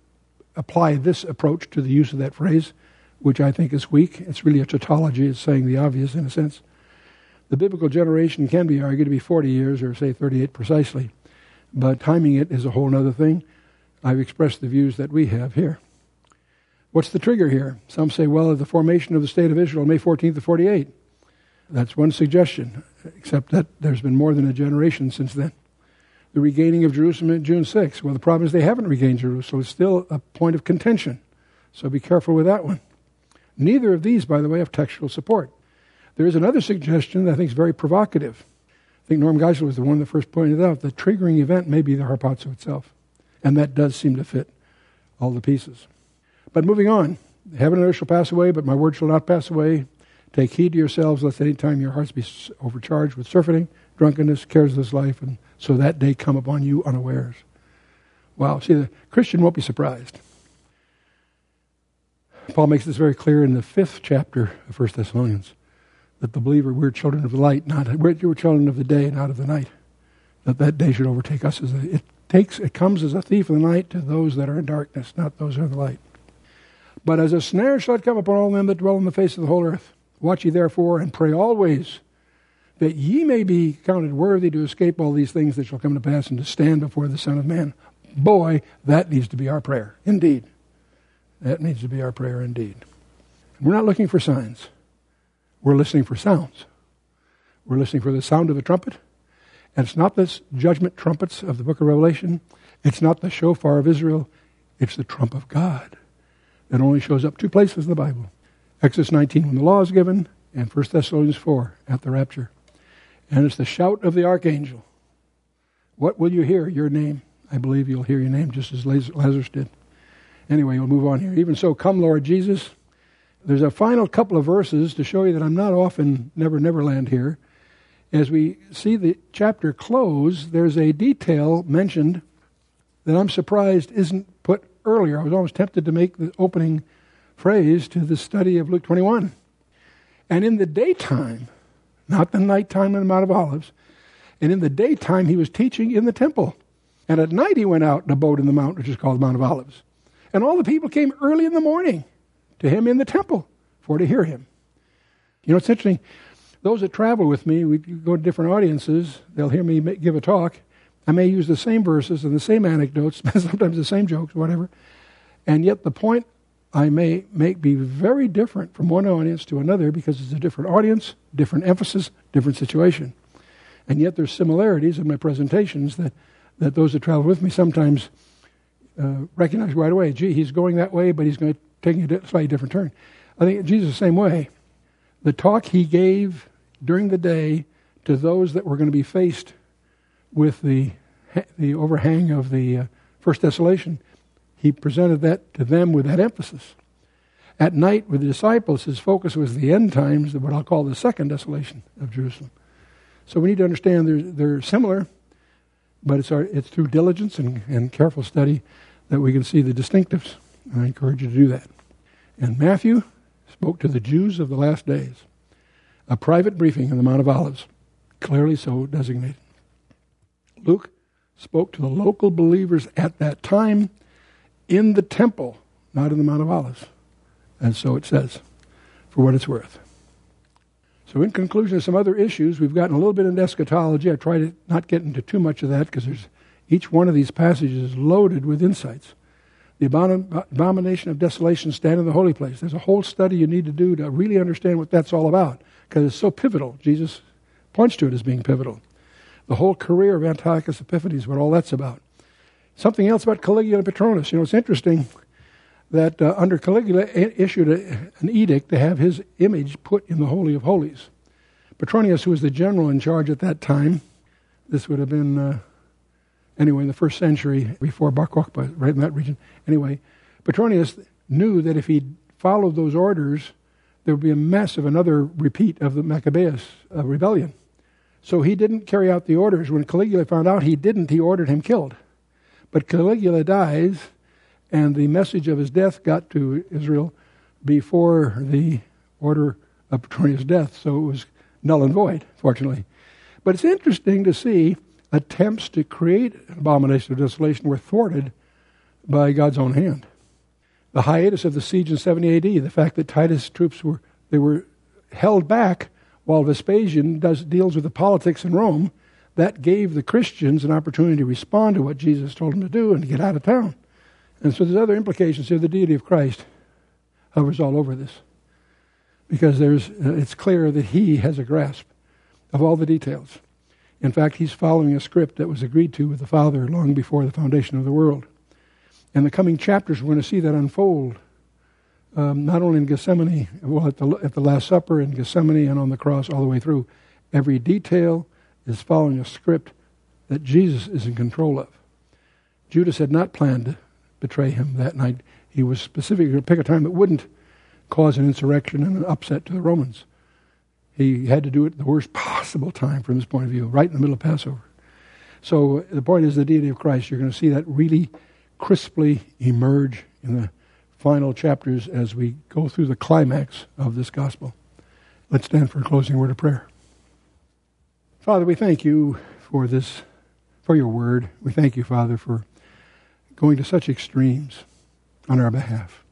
A: apply this approach to the use of that phrase, which I think is weak. It's really a tautology. It's saying the obvious in a sense. The biblical generation can be argued to be 40 years, or say 38 precisely. But timing it is a whole other thing. I've expressed the views that we have here. What's the trigger here? Some say, well, the formation of the state of Israel, May 14th of 48. That's one suggestion, except that there's been more than a generation since then. The regaining of Jerusalem in June 6th. Well, the problem is they haven't regained Jerusalem. It's still a point of contention. So be careful with that one. Neither of these, by the way, have textual support. There is another suggestion that I think is very provocative. I think Norm Geisler was the one that first pointed out the triggering event may be the harpazo itself. And that does seem to fit all the pieces. But moving on, heaven and earth shall pass away, but my word shall not pass away. Take heed to yourselves, lest any time your hearts be overcharged with surfeiting, drunkenness, cares of this life, and so that day come upon you unawares. Wow, see, the Christian won't be surprised. Paul makes this very clear in the 5th chapter of 1 Thessalonians, that the believer, we're children of the light, we're children of the day, not of the night. That day should overtake us. It comes as a thief in the night to those that are in darkness, not those who are in the light. But as a snare shall it come upon all them that dwell on the face of the whole earth. Watch ye therefore, and pray always, that ye may be counted worthy to escape all these things that shall come to pass, and to stand before the Son of Man. Boy, that needs to be our prayer, indeed. That needs to be our prayer, indeed. We're not looking for signs. We're listening for sounds. We're listening for the sound of a trumpet. And it's not the judgment trumpets of the book of Revelation. It's not the shofar of Israel. It's the trump of God that only shows up 2 places in the Bible. Exodus 19 when the law is given, and 1 Thessalonians 4 at the rapture. And it's the shout of the archangel. What will you hear? Your name. I believe you'll hear your name just as Lazarus did. Anyway, we'll move on here. Even so, come Lord Jesus. There's a final couple of verses to show you that I'm not off in Never Land here. As we see the chapter close, there's a detail mentioned that I'm surprised isn't put earlier. I was almost tempted to make the opening phrase to the study of Luke 21. And in the daytime, not the nighttime in the Mount of Olives, and in the daytime he was teaching in the temple. And at night he went out in a boat in the mount, which is called the Mount of Olives. And all the people came early in the morning to him in the temple for to hear him. You know, it's interesting. Those that travel with me, we go to different audiences. They'll hear me give a talk. I may use the same verses and the same anecdotes, sometimes the same jokes, whatever. And yet the point I may make be very different from one audience to another because it's a different audience, different emphasis, different situation. And yet there's similarities in my presentations that those that travel with me sometimes recognize right away. Gee, he's going that way, but he's going to take a slightly different turn. I think Jesus the same way. The talk he gave during the day to those that were going to be faced with the overhang of the first desolation, he presented that to them with that emphasis. At night with the disciples, his focus was the end times, what I'll call the second desolation of Jerusalem. So we need to understand they're similar, but it's through diligence and careful study that we can see the distinctives. And I encourage you to do that. And Matthew spoke to the Jews of the last days. A private briefing on the Mount of Olives, clearly so designated. Luke spoke to the local believers at that time in the temple, not in the Mount of Olives. And so it says, for what it's worth. So in conclusion of some other issues, we've gotten a little bit into eschatology. I try to not get into too much of that because each one of these passages is loaded with insights. The abomination of desolation stand in the holy place. There's a whole study you need to do to really understand what that's all about because it's so pivotal. Jesus points to it as being pivotal. The whole career of Antiochus Epiphanes, what all that's about. Something else about Caligula and Petronius. You know, it's interesting that under Caligula issued an edict to have his image put in the Holy of Holies. Petronius, who was the general in charge at that time, this would have been, in the first century before Bar Kokhba, right in that region. Anyway, Petronius knew that if he followed those orders, there would be a mess of another repeat of the Maccabeus rebellion. So he didn't carry out the orders. When Caligula found out he didn't, he ordered him killed. But Caligula dies, and the message of his death got to Israel before the order of Petronius' death, so it was null and void, fortunately. But it's interesting to see attempts to create an abomination of desolation were thwarted by God's own hand. The hiatus of the siege in 70 AD, the fact that Titus' troops were held back while Vespasian deals with the politics in Rome, that gave the Christians an opportunity to respond to what Jesus told them to do and to get out of town. And so there's other implications here. The deity of Christ hovers all over this because it's clear that he has a grasp of all the details. In fact, he's following a script that was agreed to with the Father long before the foundation of the world. In the coming chapters, we're going to see that unfold, not only in Gethsemane, well, at the Last Supper, in Gethsemane, and on the cross all the way through. Every detail is following a script that Jesus is in control of. Judas had not planned to betray him that night. He was specifically going to pick a time that wouldn't cause an insurrection and an upset to the Romans. He had to do it at the worst possible time from his point of view, right in the middle of Passover. So the point is the deity of Christ. You're going to see that really crisply emerge in the final chapters as we go through the climax of this gospel. Let's stand for a closing word of prayer. Father, we thank you for this, for your word. We thank you, Father, for going to such extremes on our behalf.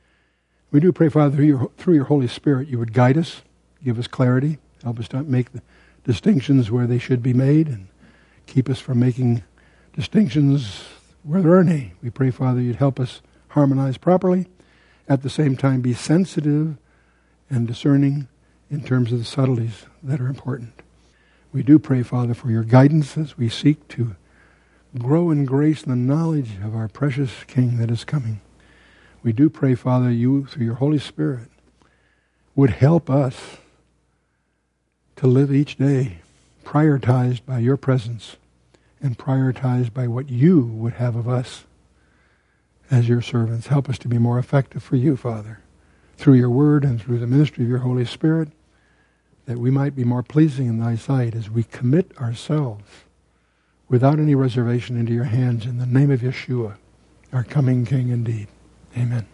A: We do pray, Father, through your Holy Spirit, you would guide us, give us clarity, help us to make the distinctions where they should be made, and keep us from making distinctions where there are any. We pray, Father, you'd help us harmonize properly, at the same time be sensitive and discerning in terms of the subtleties that are important. We do pray, Father, for your guidance as we seek to grow in grace and the knowledge of our precious King that is coming. We do pray, Father, you, through your Holy Spirit, would help us to live each day prioritized by your presence and prioritized by what you would have of us as your servants. Help us to be more effective for you, Father, through your word and through the ministry of your Holy Spirit, that we might be more pleasing in thy sight as we commit ourselves without any reservation into your hands in the name of Yeshua, our coming King indeed. Amen.